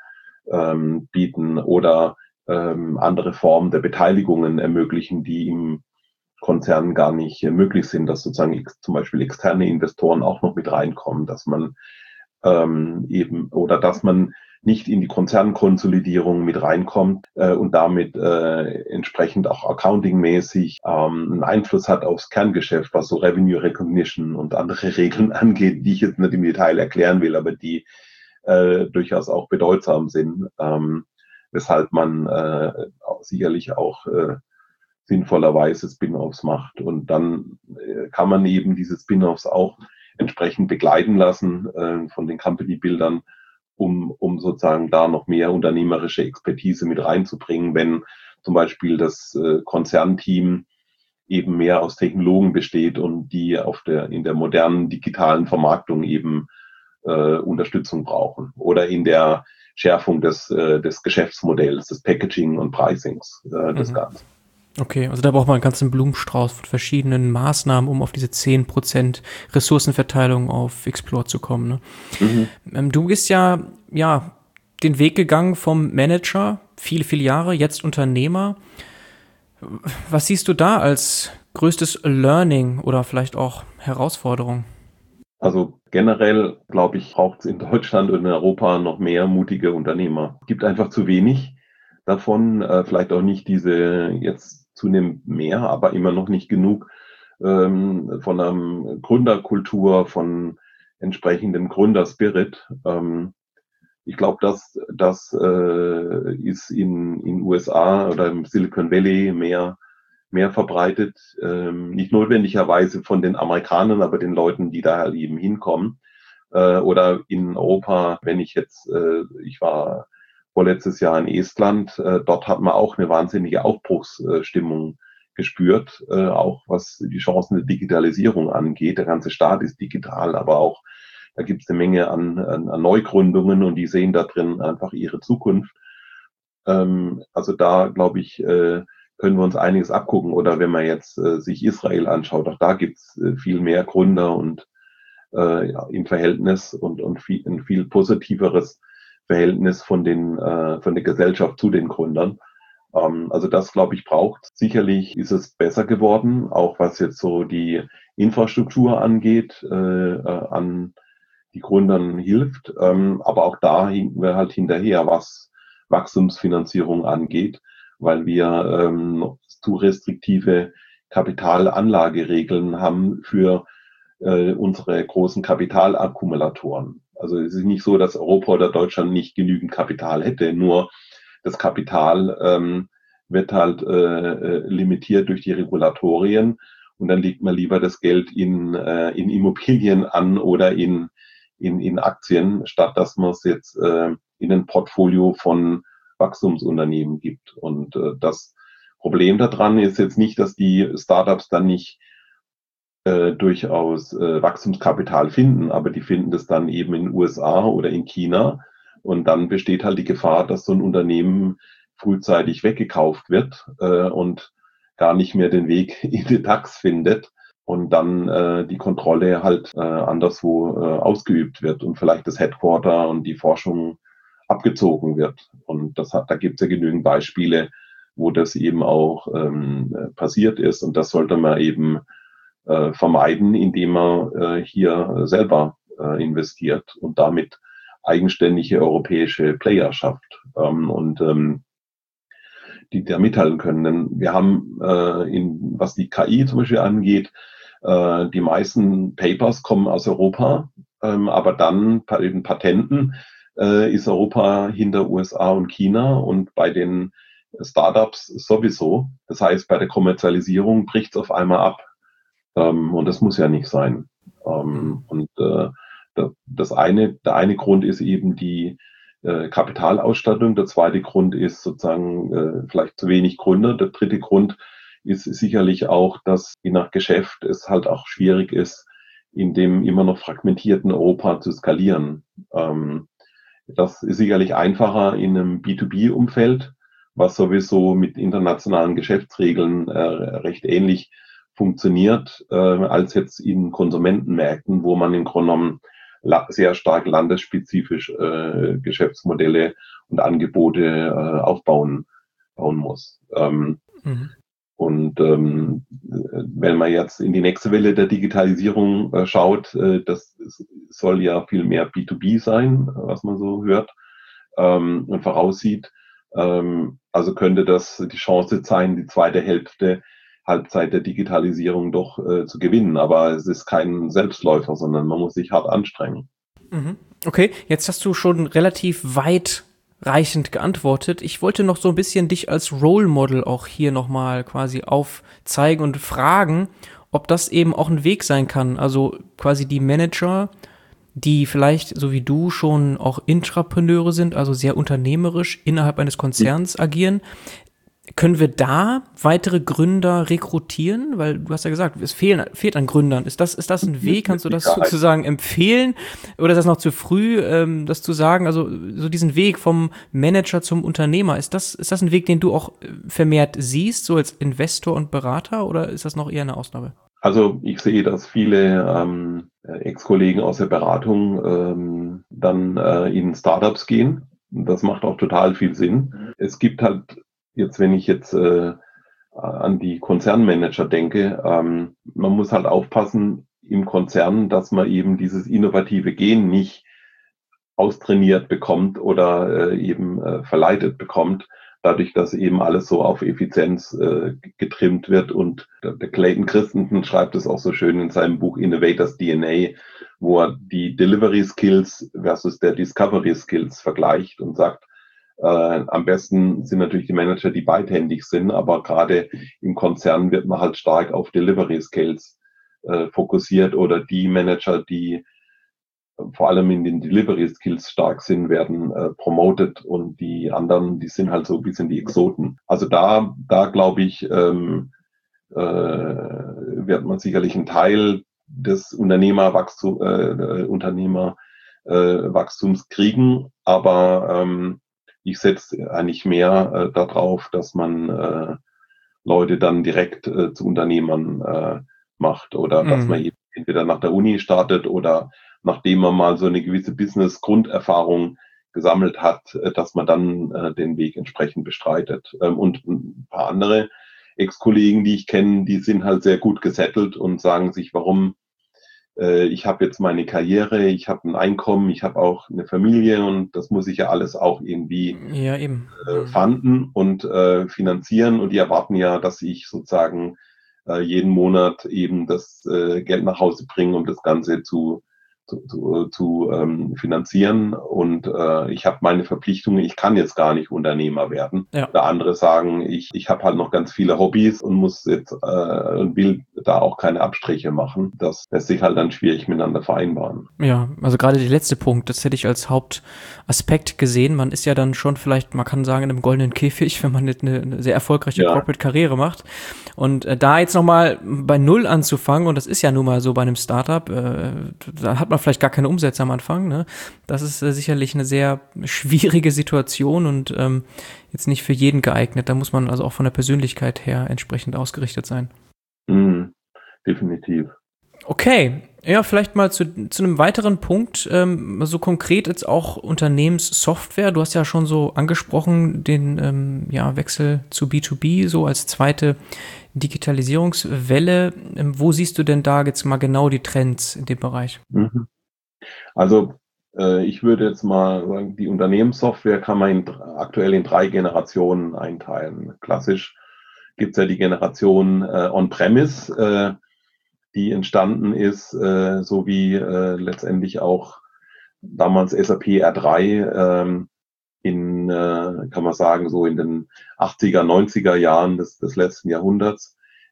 bieten oder andere Formen der Beteiligungen ermöglichen, die im Konzern gar nicht möglich sind, dass sozusagen zum Beispiel externe Investoren auch noch mit reinkommen, dass man eben oder dass man nicht in die Konzernkonsolidierung mit reinkommt und damit entsprechend auch accountingmäßig einen Einfluss hat aufs Kerngeschäft, was so Revenue Recognition und andere Regeln angeht, die ich jetzt nicht im Detail erklären will, aber die durchaus auch bedeutsam sind, weshalb man sicherlich auch sinnvollerweise Spin-offs macht. Und dann kann man eben diese Spin-offs auch entsprechend begleiten lassen von den Company-Bildern, um sozusagen da noch mehr unternehmerische Expertise mit reinzubringen, wenn zum Beispiel das Konzernteam eben mehr aus Technologen besteht und die in der modernen digitalen Vermarktung eben Unterstützung brauchen oder in der Schärfung des Geschäftsmodells, des Packaging und Pricings des Ganzen. Okay, also da braucht man einen ganzen Blumenstrauß von verschiedenen Maßnahmen, um auf diese 10% Ressourcenverteilung auf Explore zu kommen. Ne? Du bist ja den Weg gegangen vom Manager, viele Jahre, jetzt Unternehmer. Was siehst du da als größtes Learning oder vielleicht auch Herausforderung? Also generell, glaube ich, braucht es in Deutschland und in Europa noch mehr mutige Unternehmer. Es gibt einfach zu wenig davon, vielleicht auch nicht diese jetzt zunehmend mehr, aber immer noch nicht genug von einer Gründerkultur, von entsprechendem Gründerspirit. Ich glaube, das ist in USA oder im Silicon Valley mehr verbreitet, nicht notwendigerweise von den Amerikanern, aber den Leuten, die da eben hinkommen. Oder in Europa, ich war vorletztes Jahr in Estland, dort hat man auch eine wahnsinnige Aufbruchsstimmung gespürt, auch was die Chancen der Digitalisierung angeht. Der ganze Staat ist digital, aber auch da gibt es eine Menge an Neugründungen und die sehen da drin einfach ihre Zukunft. Also da, glaube ich, können wir uns einiges abgucken. Oder wenn man jetzt sich Israel anschaut, auch da gibt es viel mehr Gründer und im Verhältnis und ein viel positiveres Verhältnis von der Gesellschaft zu den Gründern. Also das, glaube ich, braucht. Sicherlich ist es besser geworden, auch was jetzt so die Infrastruktur angeht, an die Gründern hilft. Aber auch da hinken wir halt hinterher, was Wachstumsfinanzierung angeht, weil wir zu restriktive Kapitalanlageregeln haben für unsere großen Kapitalakkumulatoren. Also es ist nicht so, dass Europa oder Deutschland nicht genügend Kapital hätte, nur das Kapital wird halt limitiert durch die Regulatorien und dann legt man lieber das Geld in Immobilien an oder in Aktien, statt dass man es jetzt in ein Portfolio von Wachstumsunternehmen gibt. Und das Problem daran ist jetzt nicht, dass die Startups dann nicht durchaus Wachstumskapital finden, aber die finden das dann eben in den USA oder in China und dann besteht halt die Gefahr, dass so ein Unternehmen frühzeitig weggekauft wird und gar nicht mehr den Weg in den DAX findet und dann die Kontrolle halt anderswo ausgeübt wird und vielleicht das Headquarter und die Forschung abgezogen wird. Und da gibt es ja genügend Beispiele, wo das eben auch passiert ist und das sollte man eben vermeiden, indem man hier selber investiert und damit eigenständige europäische Player schafft die da mithalten können. Denn wir haben, was die KI zum Beispiel angeht, die meisten Papers kommen aus Europa, aber dann bei den Patenten ist Europa hinter USA und China und bei den Startups sowieso. Das heißt, bei der Kommerzialisierung bricht es auf einmal ab. Und das muss ja nicht sein. Der eine Grund ist eben die Kapitalausstattung. Der zweite Grund ist sozusagen vielleicht zu wenig Gründer. Der dritte Grund ist sicherlich auch, dass je nach Geschäft es halt auch schwierig ist, in dem immer noch fragmentierten Europa zu skalieren. Das ist sicherlich einfacher in einem B2B-Umfeld, was sowieso mit internationalen Geschäftsregeln recht ähnlich funktioniert, als jetzt in Konsumentenmärkten, wo man im Grunde genommen sehr stark landesspezifisch Geschäftsmodelle und Angebote aufbauen muss. Und wenn man jetzt in die nächste Welle der Digitalisierung schaut, das soll ja viel mehr B2B sein, was man so hört. und voraussieht. Also könnte das die Chance sein, die zweite Halbzeit der Digitalisierung doch zu gewinnen. Aber es ist kein Selbstläufer, sondern man muss sich hart anstrengen. Mhm. Okay, jetzt hast du schon relativ weitreichend geantwortet. Ich wollte noch so ein bisschen dich als Role Model auch hier nochmal quasi aufzeigen und fragen, ob das eben auch ein Weg sein kann. Also quasi die Manager, die vielleicht, so wie du, schon auch Intrapreneure sind, also sehr unternehmerisch innerhalb eines Konzerns agieren. Können wir da weitere Gründer rekrutieren? Weil du hast ja gesagt, fehlt an Gründern. Ist das ein Weg? Kannst du das sozusagen empfehlen? Oder ist das noch zu früh, das zu sagen? Also so diesen Weg vom Manager zum Unternehmer, ist das ein Weg, den du auch vermehrt siehst, so als Investor und Berater? Oder ist das noch eher eine Ausnahme? Also ich sehe, dass viele Ex-Kollegen aus der Beratung dann in Startups gehen. Das macht auch total viel Sinn. Es gibt halt jetzt, wenn ich jetzt an die Konzernmanager denke, man muss halt aufpassen im Konzern, dass man eben dieses innovative Gen nicht austrainiert bekommt oder eben verleitet bekommt, dadurch, dass eben alles so auf Effizienz getrimmt wird. Und der Clayton Christensen schreibt es auch so schön in seinem Buch Innovators DNA, wo er die Delivery Skills versus der Discovery Skills vergleicht und sagt, am besten sind natürlich die Manager, die beidhändig sind, aber gerade im Konzern wird man halt stark auf Delivery Skills fokussiert, oder die Manager, die vor allem in den Delivery Skills stark sind, werden promoted, und die anderen, die sind halt so ein bisschen die Exoten. Also da glaube ich, wird man sicherlich einen Teil des Unternehmerwachstums kriegen, aber ich setze eigentlich mehr darauf, dass man Leute dann direkt zu Unternehmern macht, oder dass man eben entweder nach der Uni startet oder nachdem man mal so eine gewisse Business-Grunderfahrung gesammelt hat, dass man dann den Weg entsprechend bestreitet. Und ein paar andere Ex-Kollegen, die ich kenne, die sind halt sehr gut gesettelt und sagen sich, warum ich habe jetzt meine Karriere, ich habe ein Einkommen, ich habe auch eine Familie, und das muss ich ja alles auch irgendwie Ja, eben. funden und finanzieren, und die erwarten ja, dass ich sozusagen jeden Monat eben das Geld nach Hause bringe, um das Ganze zu finanzieren, und ich habe meine Verpflichtungen, ich kann jetzt gar nicht Unternehmer werden. Ja. Oder andere sagen, ich habe halt noch ganz viele Hobbys und muss jetzt und will da auch keine Abstriche machen. Das lässt sich halt dann schwierig miteinander vereinbaren. Ja, also gerade der letzte Punkt, das hätte ich als Hauptaspekt gesehen. Man ist ja dann schon vielleicht, man kann sagen, in einem goldenen Käfig, wenn man eine sehr erfolgreiche Corporate-Karriere macht. Und da jetzt nochmal bei Null anzufangen, und das ist ja nun mal so bei einem Startup, da hat man vielleicht gar keine Umsätze am Anfang. Ne? Das ist sicherlich eine sehr schwierige Situation und jetzt nicht für jeden geeignet. Da muss man also auch von der Persönlichkeit her entsprechend ausgerichtet sein. Definitiv. Okay, ja, vielleicht mal zu einem weiteren Punkt, so konkret jetzt auch Unternehmenssoftware. Du hast ja schon so angesprochen, den Wechsel zu B2B, so als zweite Digitalisierungswelle. Wo siehst du denn da jetzt mal genau die Trends in dem Bereich? Also ich würde jetzt mal sagen, die Unternehmenssoftware kann man aktuell in 3 Generationen einteilen. Klassisch gibt es ja die Generation On-Premise, die entstanden ist, so wie letztendlich auch damals SAP R3 kann man sagen, so in den 80er, 90er Jahren des letzten Jahrhunderts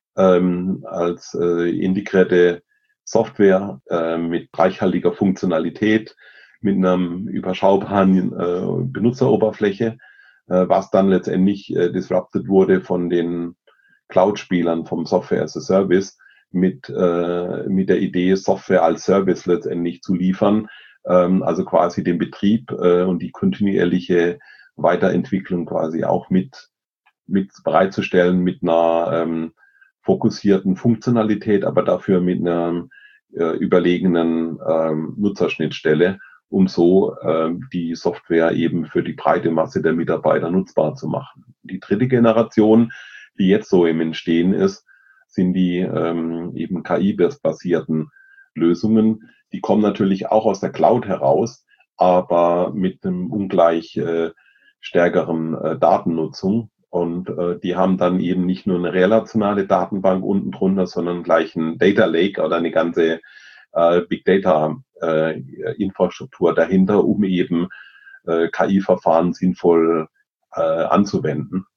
als integrierte Software mit reichhaltiger Funktionalität, mit einer überschaubaren Benutzeroberfläche, was dann letztendlich disrupted wurde von den Cloud-Spielern vom Software as a Service mit der Idee, Software als Service letztendlich zu liefern, also quasi den Betrieb und die kontinuierliche Weiterentwicklung quasi auch mit bereitzustellen mit einer fokussierten Funktionalität, aber dafür mit einer überlegenen Nutzerschnittstelle, um so die Software eben für die breite Masse der Mitarbeiter nutzbar zu machen. Die dritte Generation, die jetzt so im Entstehen ist, sind die eben KI-basierten Lösungen. Die kommen natürlich auch aus der Cloud heraus, aber mit einem ungleich stärkeren Datennutzung. Und die haben dann eben nicht nur eine relationale Datenbank unten drunter, sondern gleich ein Data Lake oder eine ganze Big Data Infrastruktur dahinter, um eben KI-Verfahren sinnvoll anzuwenden.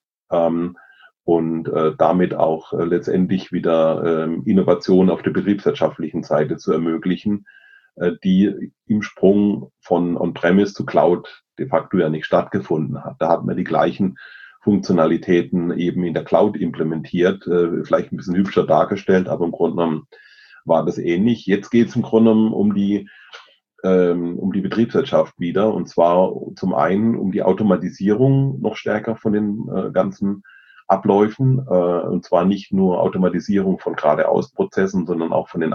Und damit auch letztendlich wieder Innovation auf der betriebswirtschaftlichen Seite zu ermöglichen, die im Sprung von On-Premise zu Cloud de facto ja nicht stattgefunden hat. Da hat man die gleichen Funktionalitäten eben in der Cloud implementiert, vielleicht ein bisschen hübscher dargestellt, aber im Grunde genommen war das ähnlich. Jetzt geht es im Grunde genommen um die Betriebswirtschaft wieder, und zwar zum einen um die Automatisierung noch stärker von den ganzen Abläufen, und zwar nicht nur Automatisierung von geradeaus-Prozessen, sondern auch von den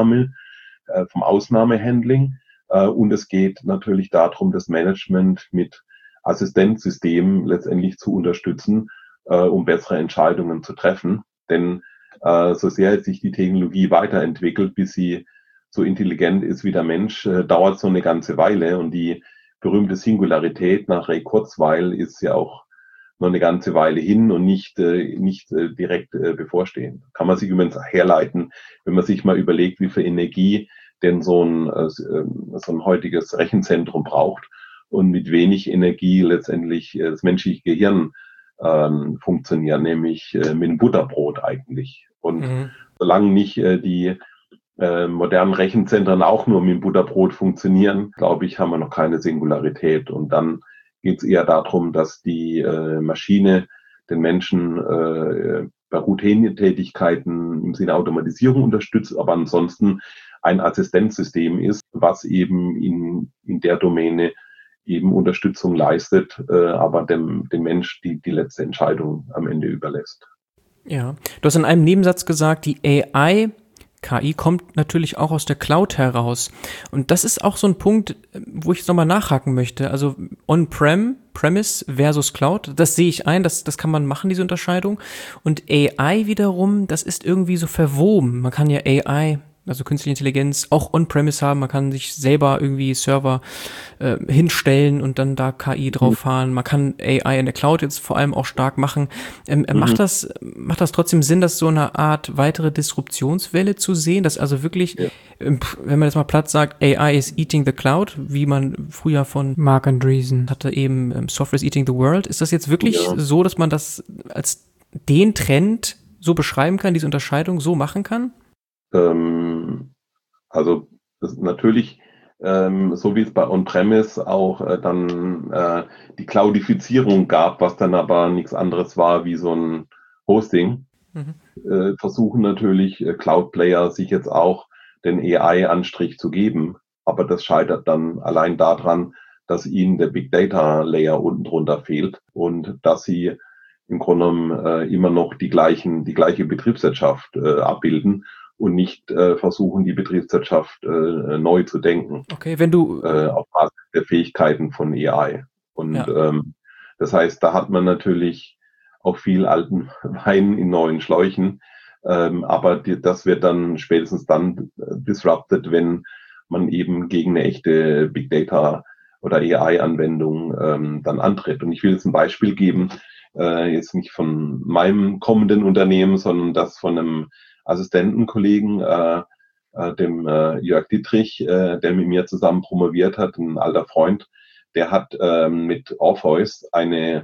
vom Ausnahmehandling. Und es geht natürlich darum, das Management mit Assistenzsystemen letztendlich zu unterstützen, um bessere Entscheidungen zu treffen. Denn so sehr sich die Technologie weiterentwickelt, bis sie so intelligent ist wie der Mensch, dauert so eine ganze Weile. Und die berühmte Singularität nach Ray Kurzweil ist ja auch noch eine ganze Weile hin und nicht direkt bevorstehend. Kann man sich übrigens herleiten, wenn man sich mal überlegt, wie viel Energie denn so ein heutiges Rechenzentrum braucht und mit wenig Energie letztendlich das menschliche Gehirn funktioniert, nämlich mit einem Butterbrot eigentlich. Und solange nicht die modernen Rechenzentren auch nur mit dem Butterbrot funktionieren, glaube ich, haben wir noch keine Singularität. Und dann geht es eher darum, dass die Maschine den Menschen bei Routine-Tätigkeiten im Sinne Automatisierung unterstützt, aber ansonsten ein Assistenzsystem ist, was eben in der Domäne eben Unterstützung leistet, aber dem Mensch die letzte Entscheidung am Ende überlässt. Ja, du hast in einem Nebensatz gesagt, die KI kommt natürlich auch aus der Cloud heraus. Und das ist auch so ein Punkt, wo ich jetzt nochmal nachhaken möchte. Also On-Premise versus Cloud, das sehe ich ein, das kann man machen, diese Unterscheidung. Und AI wiederum, das ist irgendwie so verwoben. Man kann ja AI, also künstliche Intelligenz, auch On-Premise haben. Man kann sich selber irgendwie Server hinstellen und dann da KI drauf fahren. Man kann AI in der Cloud jetzt vor allem auch stark machen. Macht das trotzdem Sinn, das so eine Art weitere Disruptionswelle zu sehen, dass also wirklich, wenn man das mal platt sagt, AI is eating the cloud, wie man früher von Mark Andreessen hatte, eben Software is eating the world. Ist das jetzt wirklich so, dass man das als den Trend so beschreiben kann, diese Unterscheidung so machen kann? Also das natürlich, so wie es bei On-Premise auch dann die Cloudifizierung gab, was dann aber nichts anderes war wie so ein Hosting, versuchen natürlich Cloud-Player sich jetzt auch den AI-Anstrich zu geben. Aber das scheitert dann allein daran, dass ihnen der Big Data Layer unten drunter fehlt und dass sie im Grunde genommen immer noch die gleiche Betriebswirtschaft abbilden und nicht versuchen, die Betriebswirtschaft neu zu denken. Okay, wenn du auf Basis der Fähigkeiten von AI. Und das heißt, da hat man natürlich auch viel alten Wein in neuen Schläuchen. Aber das wird dann spätestens dann disrupted, wenn man eben gegen eine echte Big Data oder AI-Anwendung dann antritt. Und ich will jetzt ein Beispiel geben, jetzt nicht von meinem kommenden Unternehmen, sondern das von einem Assistentenkollegen, dem Jörg Dittrich, der mit mir zusammen promoviert hat, ein alter Freund, der hat mit Orpheus eine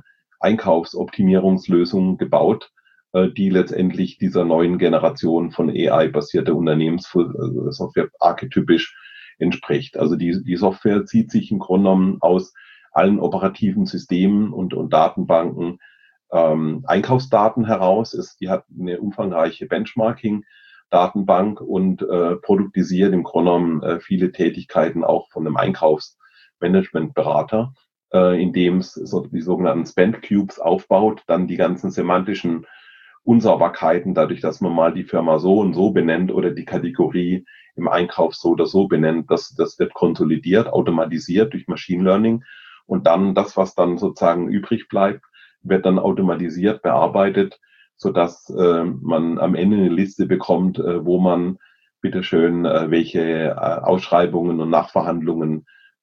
Einkaufsoptimierungslösung gebaut, die letztendlich dieser neuen Generation von AI-basierter Unternehmenssoftware archetypisch entspricht. Also die Software zieht sich im Grunde genommen aus allen operativen Systemen und Datenbanken Einkaufsdaten heraus. Die hat eine umfangreiche Benchmarking-Datenbank und produktisiert im Grunde genommen viele Tätigkeiten auch von einem Einkaufsmanagementberater, indem es die sogenannten Spend Cubes aufbaut, dann die ganzen semantischen Unsauberkeiten, dadurch, dass man mal die Firma so und so benennt oder die Kategorie im Einkauf so oder so benennt, das wird konsolidiert, automatisiert durch Machine Learning, und dann das, was dann sozusagen übrig bleibt, wird dann automatisiert bearbeitet, sodass man am Ende eine Liste bekommt, wo man bitteschön welche Ausschreibungen und Nachverhandlungen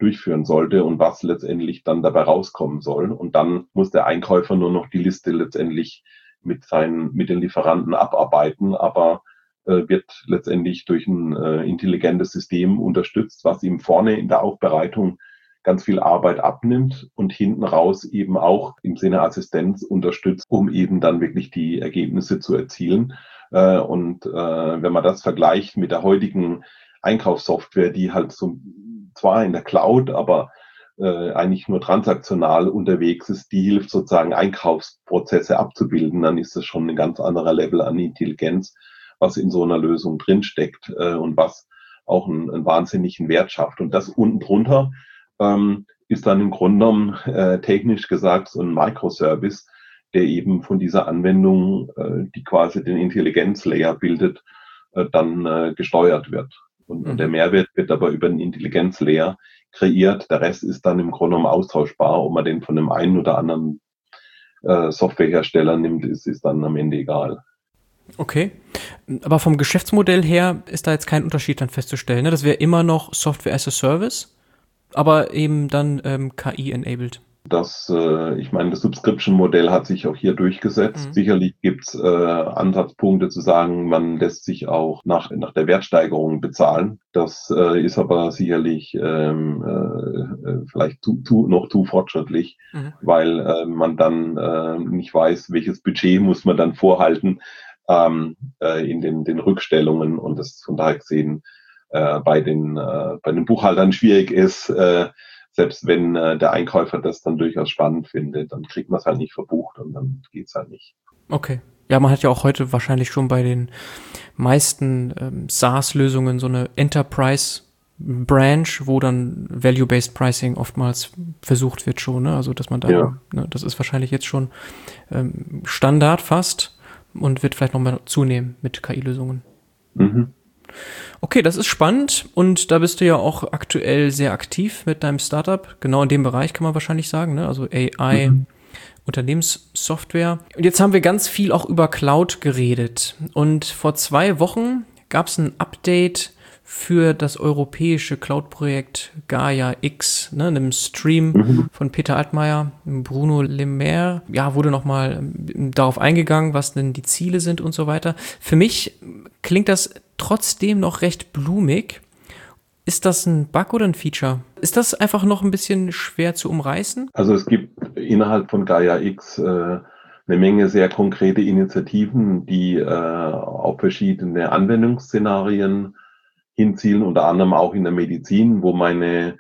durchführen sollte und was letztendlich dann dabei rauskommen soll. Und dann muss der Einkäufer nur noch die Liste letztendlich mit den Lieferanten abarbeiten, aber wird letztendlich durch ein intelligentes System unterstützt, was ihm vorne in der Aufbereitung ganz viel Arbeit abnimmt und hinten raus eben auch im Sinne Assistenz unterstützt, um eben dann wirklich die Ergebnisse zu erzielen. Und wenn man das vergleicht mit der heutigen Einkaufssoftware, die halt so zwar in der Cloud, aber eigentlich nur transaktional unterwegs ist, die hilft sozusagen Einkaufsprozesse abzubilden, dann ist das schon ein ganz anderer Level an Intelligenz, was in so einer Lösung drinsteckt und was auch einen wahnsinnigen Wert schafft. Und das unten drunter ist dann im Grunde genommen technisch gesagt so ein Microservice, der eben von dieser Anwendung, die quasi den Intelligenzlayer bildet, dann gesteuert wird. Und der Mehrwert wird aber über den Intelligenzlayer kreiert. Der Rest ist dann im Grunde genommen austauschbar. Ob man den von dem einen oder anderen Softwarehersteller nimmt, ist dann am Ende egal. Okay, aber vom Geschäftsmodell her ist da jetzt kein Unterschied dann festzustellen. Ne? Das wäre immer noch Software as a Service, aber eben dann KI-enabled. Ich meine, das Subscription-Modell hat sich auch hier durchgesetzt. Sicherlich gibt's Ansatzpunkte zu sagen, man lässt sich auch nach der Wertsteigerung bezahlen. Das ist aber sicherlich vielleicht noch zu fortschrittlich, weil man dann nicht weiß, welches Budget muss man dann vorhalten in den Rückstellungen und das von daher gesehen bei den Buchhaltern schwierig ist, selbst wenn der Einkäufer das dann durchaus spannend findet, dann kriegt man es halt nicht verbucht und dann geht's halt nicht. Okay. Ja, man hat ja auch heute wahrscheinlich schon bei den meisten SaaS-Lösungen so eine Enterprise-Branch, wo dann Value-Based Pricing oftmals versucht wird schon, ne? Also dass man da, ne, das ist wahrscheinlich jetzt schon Standard fast und wird vielleicht nochmal zunehmen mit KI-Lösungen. Okay, das ist spannend und da bist du ja auch aktuell sehr aktiv mit deinem Startup. Genau in dem Bereich kann man wahrscheinlich sagen, ne? Also AI, Unternehmenssoftware. Und jetzt haben wir ganz viel auch über Cloud geredet. Und vor 2 Wochen gab es ein Update für das europäische Cloud-Projekt Gaia X, ne, einem Stream von Peter Altmaier, Bruno Le Maire. Ja, wurde nochmal darauf eingegangen, was denn die Ziele sind und so weiter. Für mich klingt das trotzdem noch recht blumig. Ist das ein Bug oder ein Feature? Ist das einfach noch ein bisschen schwer zu umreißen? Also es gibt innerhalb von Gaia X eine Menge sehr konkrete Initiativen, die auf verschiedene Anwendungsszenarien hinzielen, unter anderem auch in der Medizin, wo meine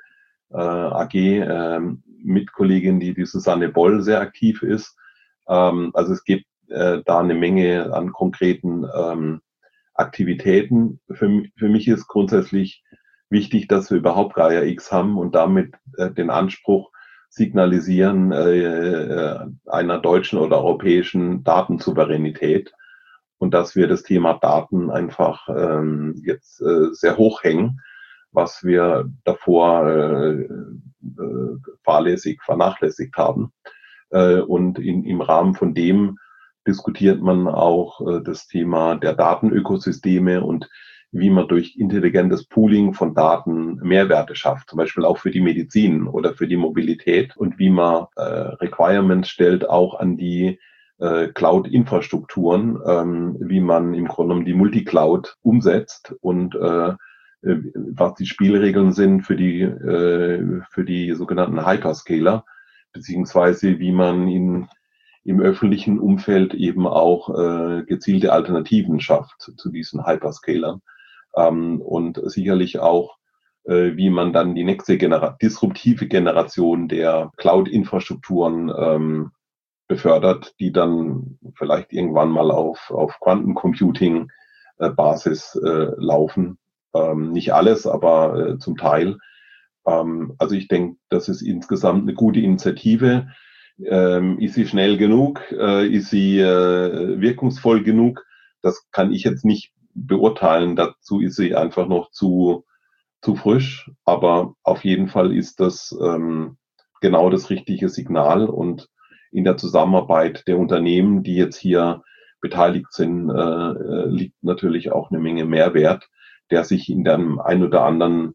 AG-Mitkollegin, die Susanne Boll, sehr aktiv ist. Also es gibt da eine Menge an konkreten Aktivitäten. Für mich ist grundsätzlich wichtig, dass wir überhaupt Gaia X haben und damit den Anspruch signalisieren einer deutschen oder europäischen Datensouveränität und dass wir das Thema Daten einfach jetzt sehr hoch hängen, was wir davor fahrlässig vernachlässigt haben. Und im Rahmen von dem diskutiert man auch das Thema der Datenökosysteme und wie man durch intelligentes Pooling von Daten Mehrwerte schafft, zum Beispiel auch für die Medizin oder für die Mobilität und wie man Requirements stellt auch an die Cloud-Infrastrukturen, wie man im Grunde genommen die Multicloud umsetzt und was die Spielregeln sind für die sogenannten Hyperscaler, beziehungsweise wie man im öffentlichen Umfeld eben auch gezielte Alternativen schafft zu diesen Hyperscalern. Und sicherlich auch, wie man dann die nächste disruptive Generation der Cloud-Infrastrukturen befördert, die dann vielleicht irgendwann mal auf Quantencomputing-Basis laufen. Nicht alles, aber zum Teil. Also ich denke, das ist insgesamt eine gute Initiative. Ist sie schnell genug? Ist sie wirkungsvoll genug? Das kann ich jetzt nicht beurteilen. Dazu ist sie einfach noch zu frisch. Aber auf jeden Fall ist das genau das richtige Signal. Und in der Zusammenarbeit der Unternehmen, die jetzt hier beteiligt sind, liegt natürlich auch eine Menge Mehrwert, der sich in dem ein oder anderen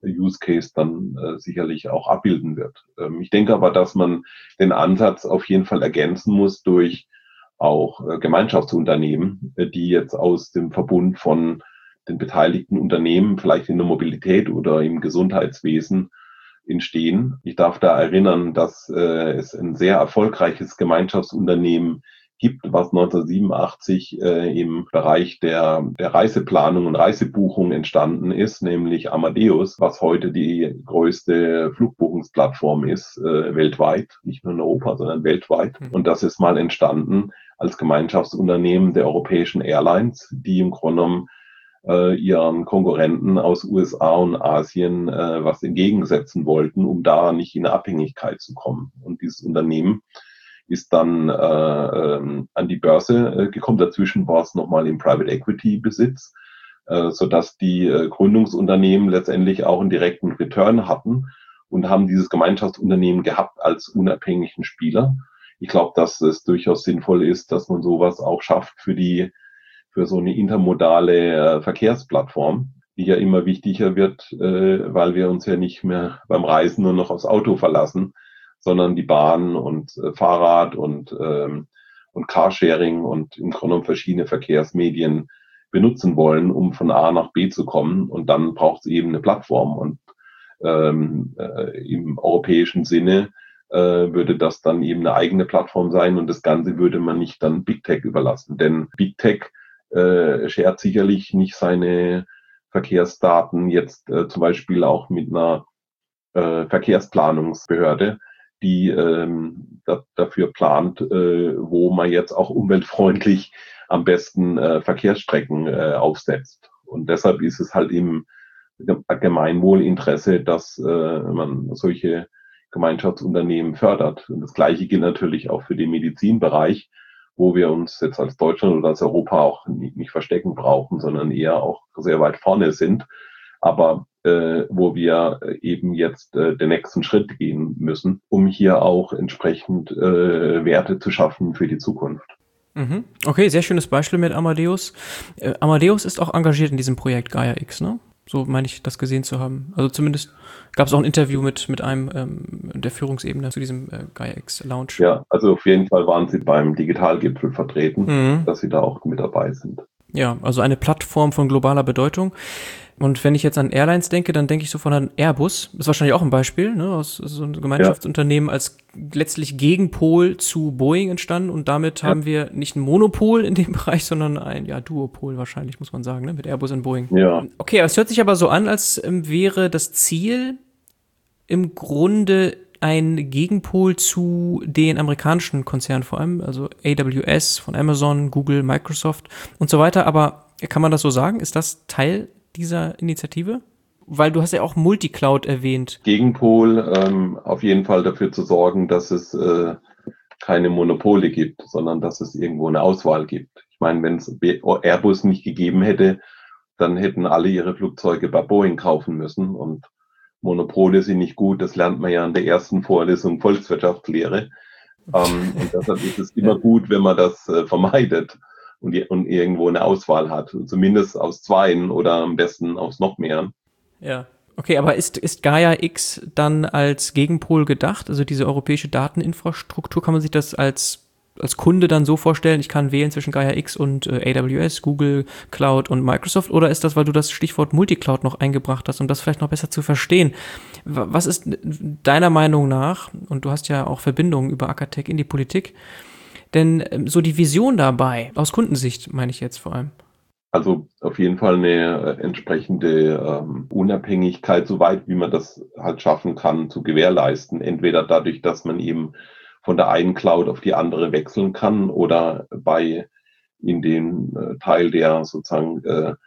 Use Case dann sicherlich auch abbilden wird. Ich denke aber, dass man den Ansatz auf jeden Fall ergänzen muss durch auch Gemeinschaftsunternehmen, die jetzt aus dem Verbund von den beteiligten Unternehmen, vielleicht in der Mobilität oder im Gesundheitswesen, entstehen. Ich darf da erinnern, dass es ein sehr erfolgreiches Gemeinschaftsunternehmen gibt, was 1987 im Bereich der Reiseplanung und Reisebuchung entstanden ist, nämlich Amadeus, was heute die größte Flugbuchungsplattform ist, weltweit, nicht nur in Europa, sondern weltweit. Und das ist mal entstanden als Gemeinschaftsunternehmen der europäischen Airlines, die im Grunde genommen ihren Konkurrenten aus USA und Asien was entgegensetzen wollten, um da nicht in eine Abhängigkeit zu kommen. Und dieses Unternehmen ist dann an die Börse gekommen. Dazwischen war es nochmal im Private Equity Besitz, sodass die Gründungsunternehmen letztendlich auch einen direkten Return hatten und haben dieses Gemeinschaftsunternehmen gehabt als unabhängigen Spieler. Ich glaube, dass es durchaus sinnvoll ist, dass man sowas auch schafft für so eine intermodale Verkehrsplattform, die ja immer wichtiger wird, weil wir uns ja nicht mehr beim Reisen nur noch aufs Auto verlassen, sondern die Bahn und Fahrrad und Carsharing und im Grunde genommen verschiedene Verkehrsmedien benutzen wollen, um von A nach B zu kommen. Und dann braucht es eben eine Plattform. Und im europäischen Sinne würde das dann eben eine eigene Plattform sein und das Ganze würde man nicht dann Big Tech überlassen. Denn Big Tech schert sicherlich nicht seine Verkehrsdaten jetzt zum Beispiel auch mit einer Verkehrsplanungsbehörde, die dafür plant, wo man jetzt auch umweltfreundlich am besten Verkehrsstrecken aufsetzt. Und deshalb ist es halt im Gemeinwohlinteresse, dass man solche Gemeinschaftsunternehmen fördert. Und das Gleiche gilt natürlich auch für den Medizinbereich, wo wir uns jetzt als Deutschland oder als Europa auch nicht verstecken brauchen, sondern eher auch sehr weit vorne sind. Aber wo wir eben jetzt den nächsten Schritt gehen müssen, um hier auch entsprechend Werte zu schaffen für die Zukunft. Okay, sehr schönes Beispiel mit Amadeus. Amadeus ist auch engagiert in diesem Projekt Gaia X, ne? So meine ich, das gesehen zu haben. Also zumindest gab es auch ein Interview mit einem der Führungsebene zu diesem Gaia X Lounge. Ja, also auf jeden Fall waren sie beim Digitalgipfel vertreten, dass sie da auch mit dabei sind. Ja, also eine Plattform von globaler Bedeutung. Und wenn ich jetzt an Airlines denke, dann denke ich so an Airbus. Das ist wahrscheinlich auch ein Beispiel, ne, aus so einem Gemeinschaftsunternehmen als letztlich Gegenpol zu Boeing entstanden. Und damit haben wir nicht ein Monopol in dem Bereich, sondern ein Duopol wahrscheinlich, muss man sagen, ne, mit Airbus und Boeing. Ja. Okay, es hört sich aber so an, als wäre das Ziel im Grunde ein Gegenpol zu den amerikanischen Konzernen vor allem, also AWS von Amazon, Google, Microsoft und so weiter. Aber kann man das so sagen? Ist das Teil dieser Initiative? Weil du hast ja auch Multicloud erwähnt. Gegenpol, auf jeden Fall dafür zu sorgen, dass es keine Monopole gibt, sondern dass es irgendwo eine Auswahl gibt. Ich meine, wenn es Airbus nicht gegeben hätte, dann hätten alle ihre Flugzeuge bei Boeing kaufen müssen und Monopole sind nicht gut, das lernt man ja in der ersten Vorlesung Volkswirtschaftslehre. Und deshalb ist es immer gut, wenn man das vermeidet und irgendwo eine Auswahl hat. Zumindest aus zweien oder am besten aus noch mehr. Ja. Okay, aber ist Gaia X dann als Gegenpol gedacht? Also diese europäische Dateninfrastruktur, kann man sich das als Kunde dann so vorstellen, ich kann wählen zwischen Gaia X und AWS, Google Cloud und Microsoft, oder ist das, weil du das Stichwort Multicloud noch eingebracht hast, um das vielleicht noch besser zu verstehen? Was ist deiner Meinung nach, und du hast ja auch Verbindungen über Akatech in die Politik, denn so die Vision dabei, aus Kundensicht meine ich jetzt vor allem? Also auf jeden Fall eine entsprechende Unabhängigkeit, so weit wie man das halt schaffen kann, zu gewährleisten. Entweder dadurch, dass man eben von der einen Cloud auf die andere wechseln kann oder in den Teil der sozusagen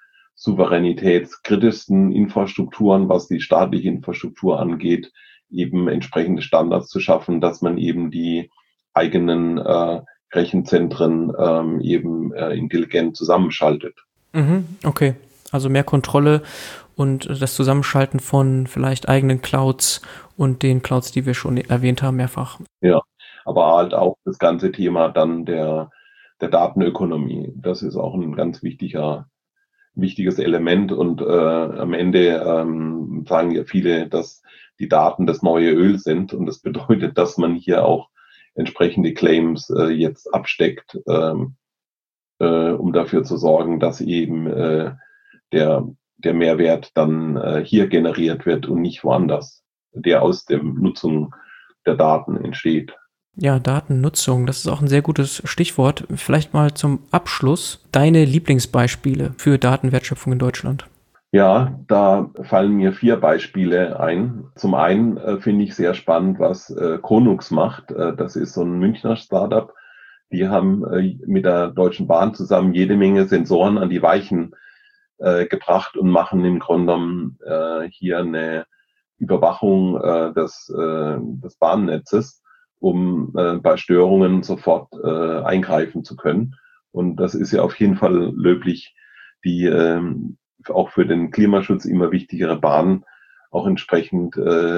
souveränitätskritischsten Infrastrukturen, was die staatliche Infrastruktur angeht, eben entsprechende Standards zu schaffen, dass man eben die eigenen Rechenzentren eben intelligent zusammenschaltet. Okay, also mehr Kontrolle und das Zusammenschalten von vielleicht eigenen Clouds und den Clouds, die wir schon erwähnt haben, mehrfach. Ja, aber halt auch das ganze Thema dann der Datenökonomie. Das ist auch ein ganz wichtiges Element und am Ende sagen ja viele, dass die Daten das neue Öl sind. Und das bedeutet, dass man hier auch entsprechende Claims jetzt absteckt, um dafür zu sorgen, dass eben der Mehrwert dann hier generiert wird und nicht woanders, der aus der Nutzung der Daten entsteht. Ja, Datennutzung, das ist auch ein sehr gutes Stichwort. Vielleicht mal zum Abschluss deine Lieblingsbeispiele für Datenwertschöpfung in Deutschland. Ja, da fallen mir 4 Beispiele ein. Zum einen finde ich sehr spannend, was Konux macht. Das ist so ein Münchner Startup. Die haben mit der Deutschen Bahn zusammen jede Menge Sensoren an die Weichen gebracht und machen im Grunde genommen hier eine Überwachung des Bahnnetzes, um bei Störungen sofort eingreifen zu können. Und das ist ja auf jeden Fall löblich, die auch für den Klimaschutz immer wichtigere Bahn auch entsprechend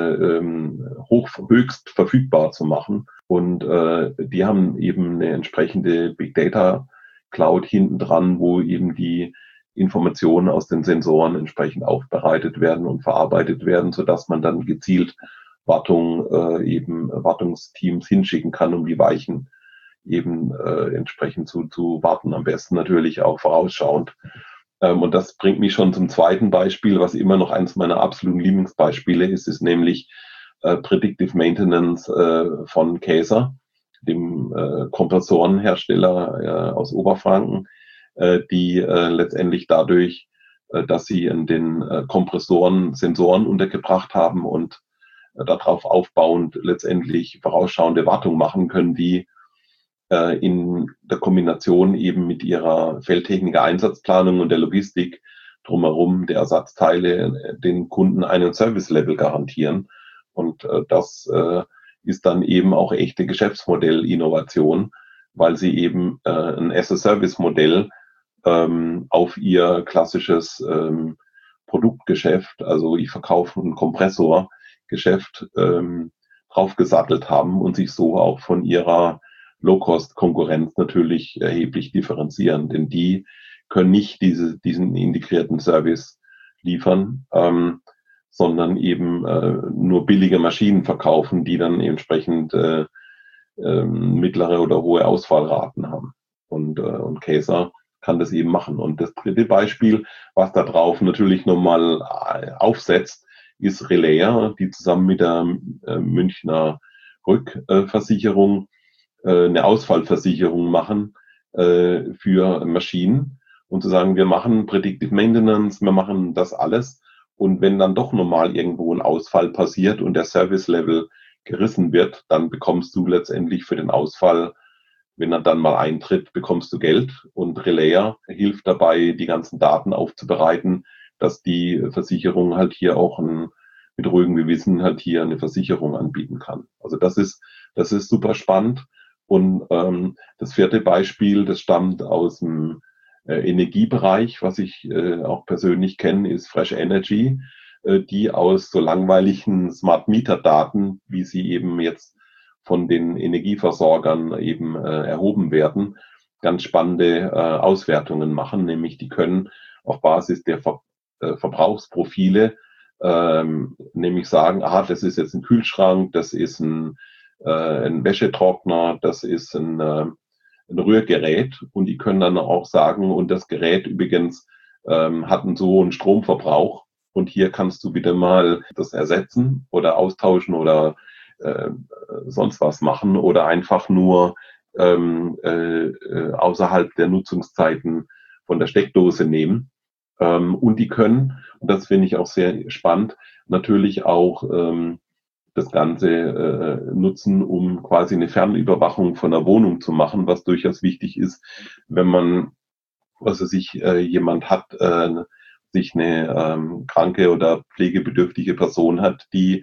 höchst verfügbar zu machen. Und die haben eben eine entsprechende Big Data Cloud hinten dran, wo eben die Informationen aus den Sensoren entsprechend aufbereitet werden und verarbeitet werden, sodass man dann gezielt Wartungsteams hinschicken kann, um die Weichen eben entsprechend zu warten. Am besten natürlich auch vorausschauend. Und das bringt mich schon zum zweiten Beispiel, was immer noch eines meiner absoluten Lieblingsbeispiele ist nämlich Predictive Maintenance von Kaeser, dem Kompressorenhersteller aus Oberfranken, die letztendlich dadurch, dass sie in den Kompressoren Sensoren untergebracht haben und darauf aufbauend letztendlich vorausschauende Wartung machen können, die in der Kombination eben mit ihrer Feldtechniker Einsatzplanung und der Logistik drumherum der Ersatzteile den Kunden einen Service-Level garantieren. Und das ist dann eben auch echte Geschäftsmodell-Innovation, weil sie eben ein As-a-Service-Modell auf ihr klassisches Produktgeschäft, also ich verkaufe einen Kompressorgeschäft, draufgesattelt haben und sich so auch von ihrer Low-Cost-Konkurrenz natürlich erheblich differenzieren, denn die können nicht diesen integrierten Service liefern, sondern eben nur billige Maschinen verkaufen, die dann entsprechend mittlere oder hohe Ausfallraten haben. Und Kaeser kann das eben machen. Und das dritte Beispiel, was da drauf natürlich nochmal aufsetzt, ist Relayer, die zusammen mit der Münchner Rückversicherung eine Ausfallversicherung machen für Maschinen und zu sagen, wir machen Predictive Maintenance, wir machen das alles. Und wenn dann doch normal irgendwo ein Ausfall passiert und der Service-Level gerissen wird, dann bekommst du letztendlich für den Ausfall, wenn er dann mal eintritt, bekommst du Geld. Und Relayer hilft dabei, die ganzen Daten aufzubereiten, dass die Versicherung halt hier auch mit ruhigem Gewissen halt hier eine Versicherung anbieten kann. Also das ist super spannend. Und das vierte Beispiel, das stammt aus dem Energiebereich, was ich auch persönlich kenne, ist Fresh Energy, die aus so langweiligen Smart Meter Daten, wie sie eben jetzt von den Energieversorgern eben erhoben werden, ganz spannende Auswertungen machen, nämlich die können auf Basis der Verbrauchsprofile nämlich sagen, aha, das ist jetzt ein Kühlschrank, das ist ein Wäschetrockner, das ist ein Rührgerät und die können dann auch sagen, und das Gerät übrigens hat einen so hohen Stromverbrauch und hier kannst du bitte mal das ersetzen oder austauschen oder sonst was machen oder einfach nur außerhalb der Nutzungszeiten von der Steckdose nehmen. Und die können, und das finde ich auch sehr spannend, natürlich auch das Ganze nutzen, um quasi eine Fernüberwachung von der Wohnung zu machen, was durchaus wichtig ist, wenn man, jemand hat, sich eine kranke oder pflegebedürftige Person hat, die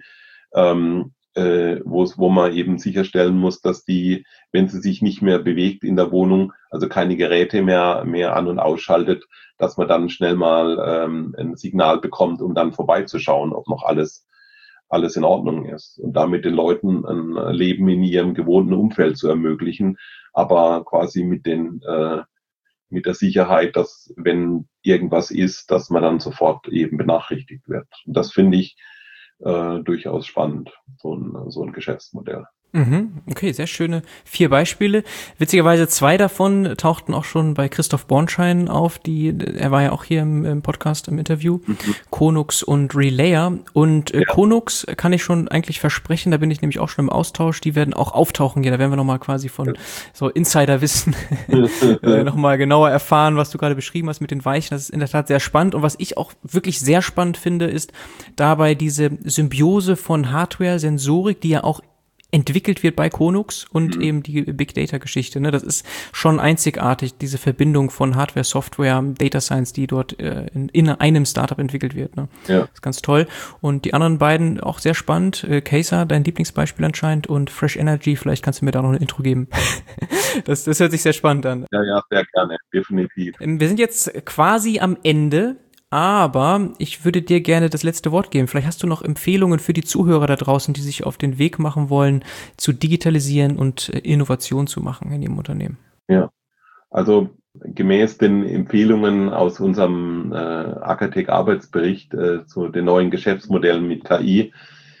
wo man eben sicherstellen muss, dass die, wenn sie sich nicht mehr bewegt in der Wohnung, also keine Geräte mehr an- und ausschaltet, dass man dann schnell mal ein Signal bekommt, um dann vorbeizuschauen, ob noch alles in Ordnung ist und damit den Leuten ein Leben in ihrem gewohnten Umfeld zu ermöglichen, aber quasi mit den mit der Sicherheit, dass wenn irgendwas ist, dass man dann sofort eben benachrichtigt wird. Und das finde ich durchaus spannend, so ein Geschäftsmodell. Mhm, okay, sehr schöne 4 Beispiele. Witzigerweise 2 davon tauchten auch schon bei Christoph Bornschein auf. Er war ja auch hier im Podcast, im Interview. Mhm. Konux und Relayer. Und Ja. Konux kann ich schon eigentlich versprechen, da bin ich nämlich auch schon im Austausch. Die werden auch auftauchen hier. Da werden wir nochmal quasi von so Insiderwissen nochmal genauer erfahren, was du gerade beschrieben hast mit den Weichen. Das ist in der Tat sehr spannend. Und was ich auch wirklich sehr spannend finde, ist dabei diese Symbiose von Hardware, Sensorik, die ja auch entwickelt wird bei Konux und eben die Big Data Geschichte, ne? Das ist schon einzigartig, diese Verbindung von Hardware, Software, Data Science, die dort in einem Startup entwickelt wird, ne? Ja. Das ist ganz toll. Und die anderen beiden auch sehr spannend. Caser, dein Lieblingsbeispiel anscheinend, und Fresh Energy, vielleicht kannst du mir da noch ein Intro geben. Das hört sich sehr spannend an. Ja, sehr gerne, definitiv. Wir sind jetzt quasi am Ende. Aber ich würde dir gerne das letzte Wort geben. Vielleicht hast du noch Empfehlungen für die Zuhörer da draußen, die sich auf den Weg machen wollen, zu digitalisieren und Innovation zu machen in ihrem Unternehmen. Ja, also gemäß den Empfehlungen aus unserem Akatech-Arbeitsbericht zu den neuen Geschäftsmodellen mit KI,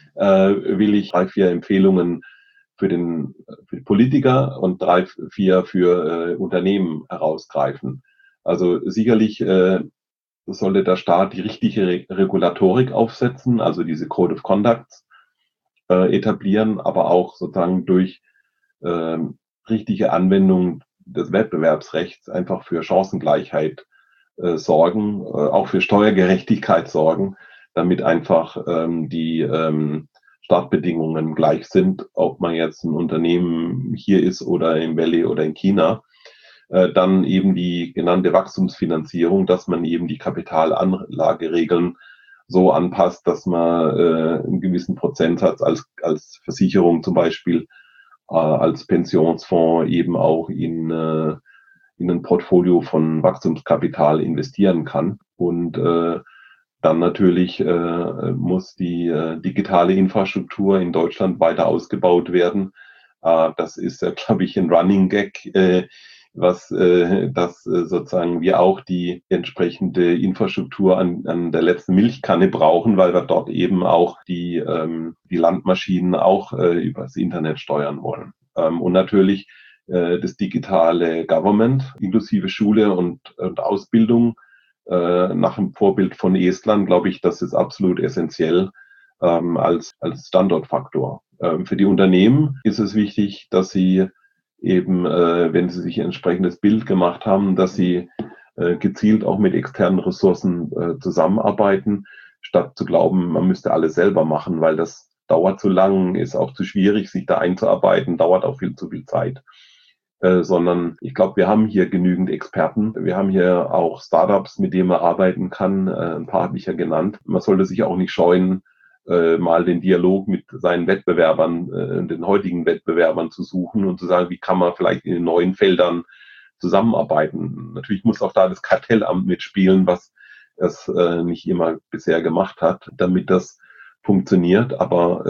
will ich 3, 4 Empfehlungen für die Politiker und 3, 4 für Unternehmen herausgreifen. Also sicherlich sollte der Staat die richtige Regulatorik aufsetzen, also diese Code of Conducts etablieren, aber auch sozusagen durch richtige Anwendung des Wettbewerbsrechts einfach für Chancengleichheit sorgen, auch für Steuergerechtigkeit sorgen, damit einfach die Startbedingungen gleich sind, ob man jetzt ein Unternehmen hier ist oder im Valley oder in China. Dann eben die genannte Wachstumsfinanzierung, dass man eben die Kapitalanlageregeln so anpasst, dass man einen gewissen Prozentsatz als Versicherung zum Beispiel, als Pensionsfonds eben auch in ein Portfolio von Wachstumskapital investieren kann. Und dann natürlich muss die digitale Infrastruktur in Deutschland weiter ausgebaut werden. Das ist, glaube ich, ein Running Gag, dass sozusagen wir auch die entsprechende Infrastruktur an der letzten Milchkanne brauchen, weil wir dort eben auch die Landmaschinen auch übers Internet steuern wollen. Und natürlich das digitale Government, inklusive Schule und Ausbildung, nach dem Vorbild von Estland, glaube ich, das ist absolut essentiell als Standortfaktor. Für die Unternehmen ist es wichtig, dass sie eben, wenn sie sich ein entsprechendes Bild gemacht haben, dass sie gezielt auch mit externen Ressourcen zusammenarbeiten, statt zu glauben, man müsste alles selber machen, weil das dauert zu lang, ist auch zu schwierig, sich da einzuarbeiten, dauert auch viel zu viel Zeit. Sondern ich glaube, wir haben hier genügend Experten. Wir haben hier auch Startups, mit denen man arbeiten kann. Ein paar habe ich ja genannt. Man sollte sich auch nicht scheuen, mal den Dialog mit seinen Wettbewerbern, den heutigen Wettbewerbern zu suchen und zu sagen, wie kann man vielleicht in den neuen Feldern zusammenarbeiten. Natürlich muss auch da das Kartellamt mitspielen, was es nicht immer bisher gemacht hat, damit das funktioniert. Aber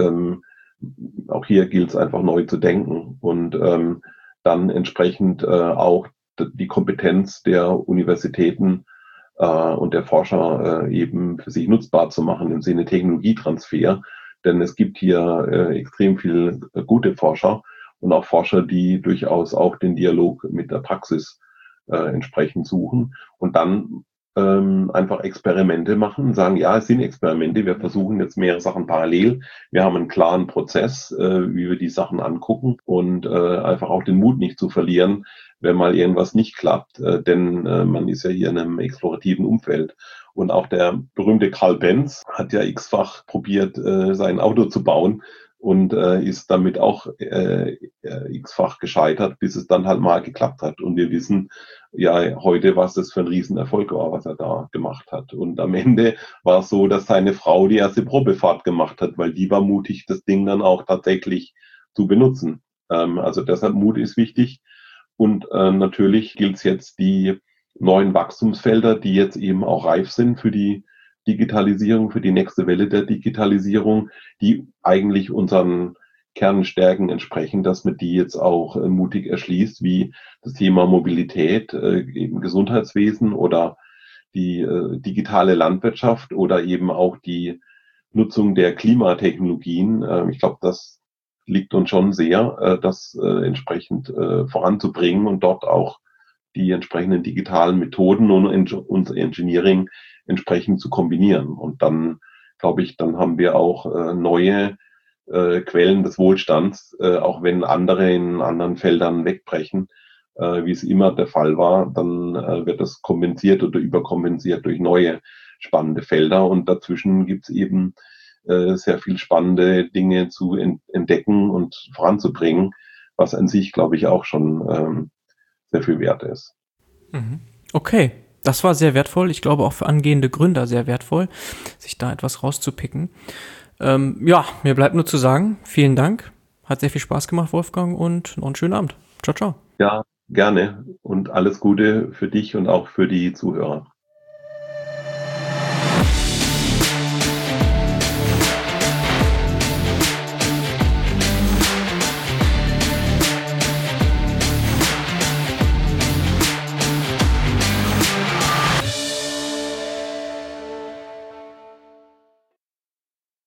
auch hier gilt es einfach neu zu denken und dann entsprechend auch die Kompetenz der Universitäten und der Forscher eben für sich nutzbar zu machen im Sinne Technologietransfer. Denn es gibt hier extrem viele gute Forscher und auch Forscher, die durchaus auch den Dialog mit der Praxis entsprechend suchen und dann einfach Experimente machen, sagen, ja, es sind Experimente, wir versuchen jetzt mehrere Sachen parallel, wir haben einen klaren Prozess, wie wir die Sachen angucken und einfach auch den Mut nicht zu verlieren, wenn mal irgendwas nicht klappt, denn man ist ja hier in einem explorativen Umfeld. Und auch der berühmte Carl Benz hat ja x-fach probiert, sein Auto zu bauen und ist damit auch x-fach gescheitert, bis es dann halt mal geklappt hat. Und wir wissen ja heute, was das für ein Riesenerfolg war, was er da gemacht hat. Und am Ende war es so, dass seine Frau die erste Probefahrt gemacht hat, weil die war mutig, das Ding dann auch tatsächlich zu benutzen. Also deshalb Mut ist wichtig. Und natürlich gilt es jetzt, die neuen Wachstumsfelder, die jetzt eben auch reif sind für die Digitalisierung, für die nächste Welle der Digitalisierung, die eigentlich unseren Kernstärken entsprechen, dass man die jetzt auch mutig erschließt, wie das Thema Mobilität, eben Gesundheitswesen oder die digitale Landwirtschaft oder eben auch die Nutzung der Klimatechnologien. Ich glaube, das liegt uns schon sehr, das entsprechend voranzubringen und dort auch die entsprechenden digitalen Methoden und Engineering entsprechend zu kombinieren. Und dann, glaube ich, dann haben wir auch neue Quellen des Wohlstands, auch wenn andere in anderen Feldern wegbrechen, wie es immer der Fall war, dann wird das kompensiert oder überkompensiert durch neue spannende Felder. Und dazwischen gibt es eben sehr viel spannende Dinge zu entdecken und voranzubringen, was an sich, glaube ich, auch schon sehr viel wert ist. Okay, das war sehr wertvoll. Ich glaube auch für angehende Gründer sehr wertvoll, sich da etwas rauszupicken. Ja, mir bleibt nur zu sagen, vielen Dank. Hat sehr viel Spaß gemacht, Wolfgang, und noch einen schönen Abend. Ciao, ciao. Ja, gerne und alles Gute für dich und auch für die Zuhörer.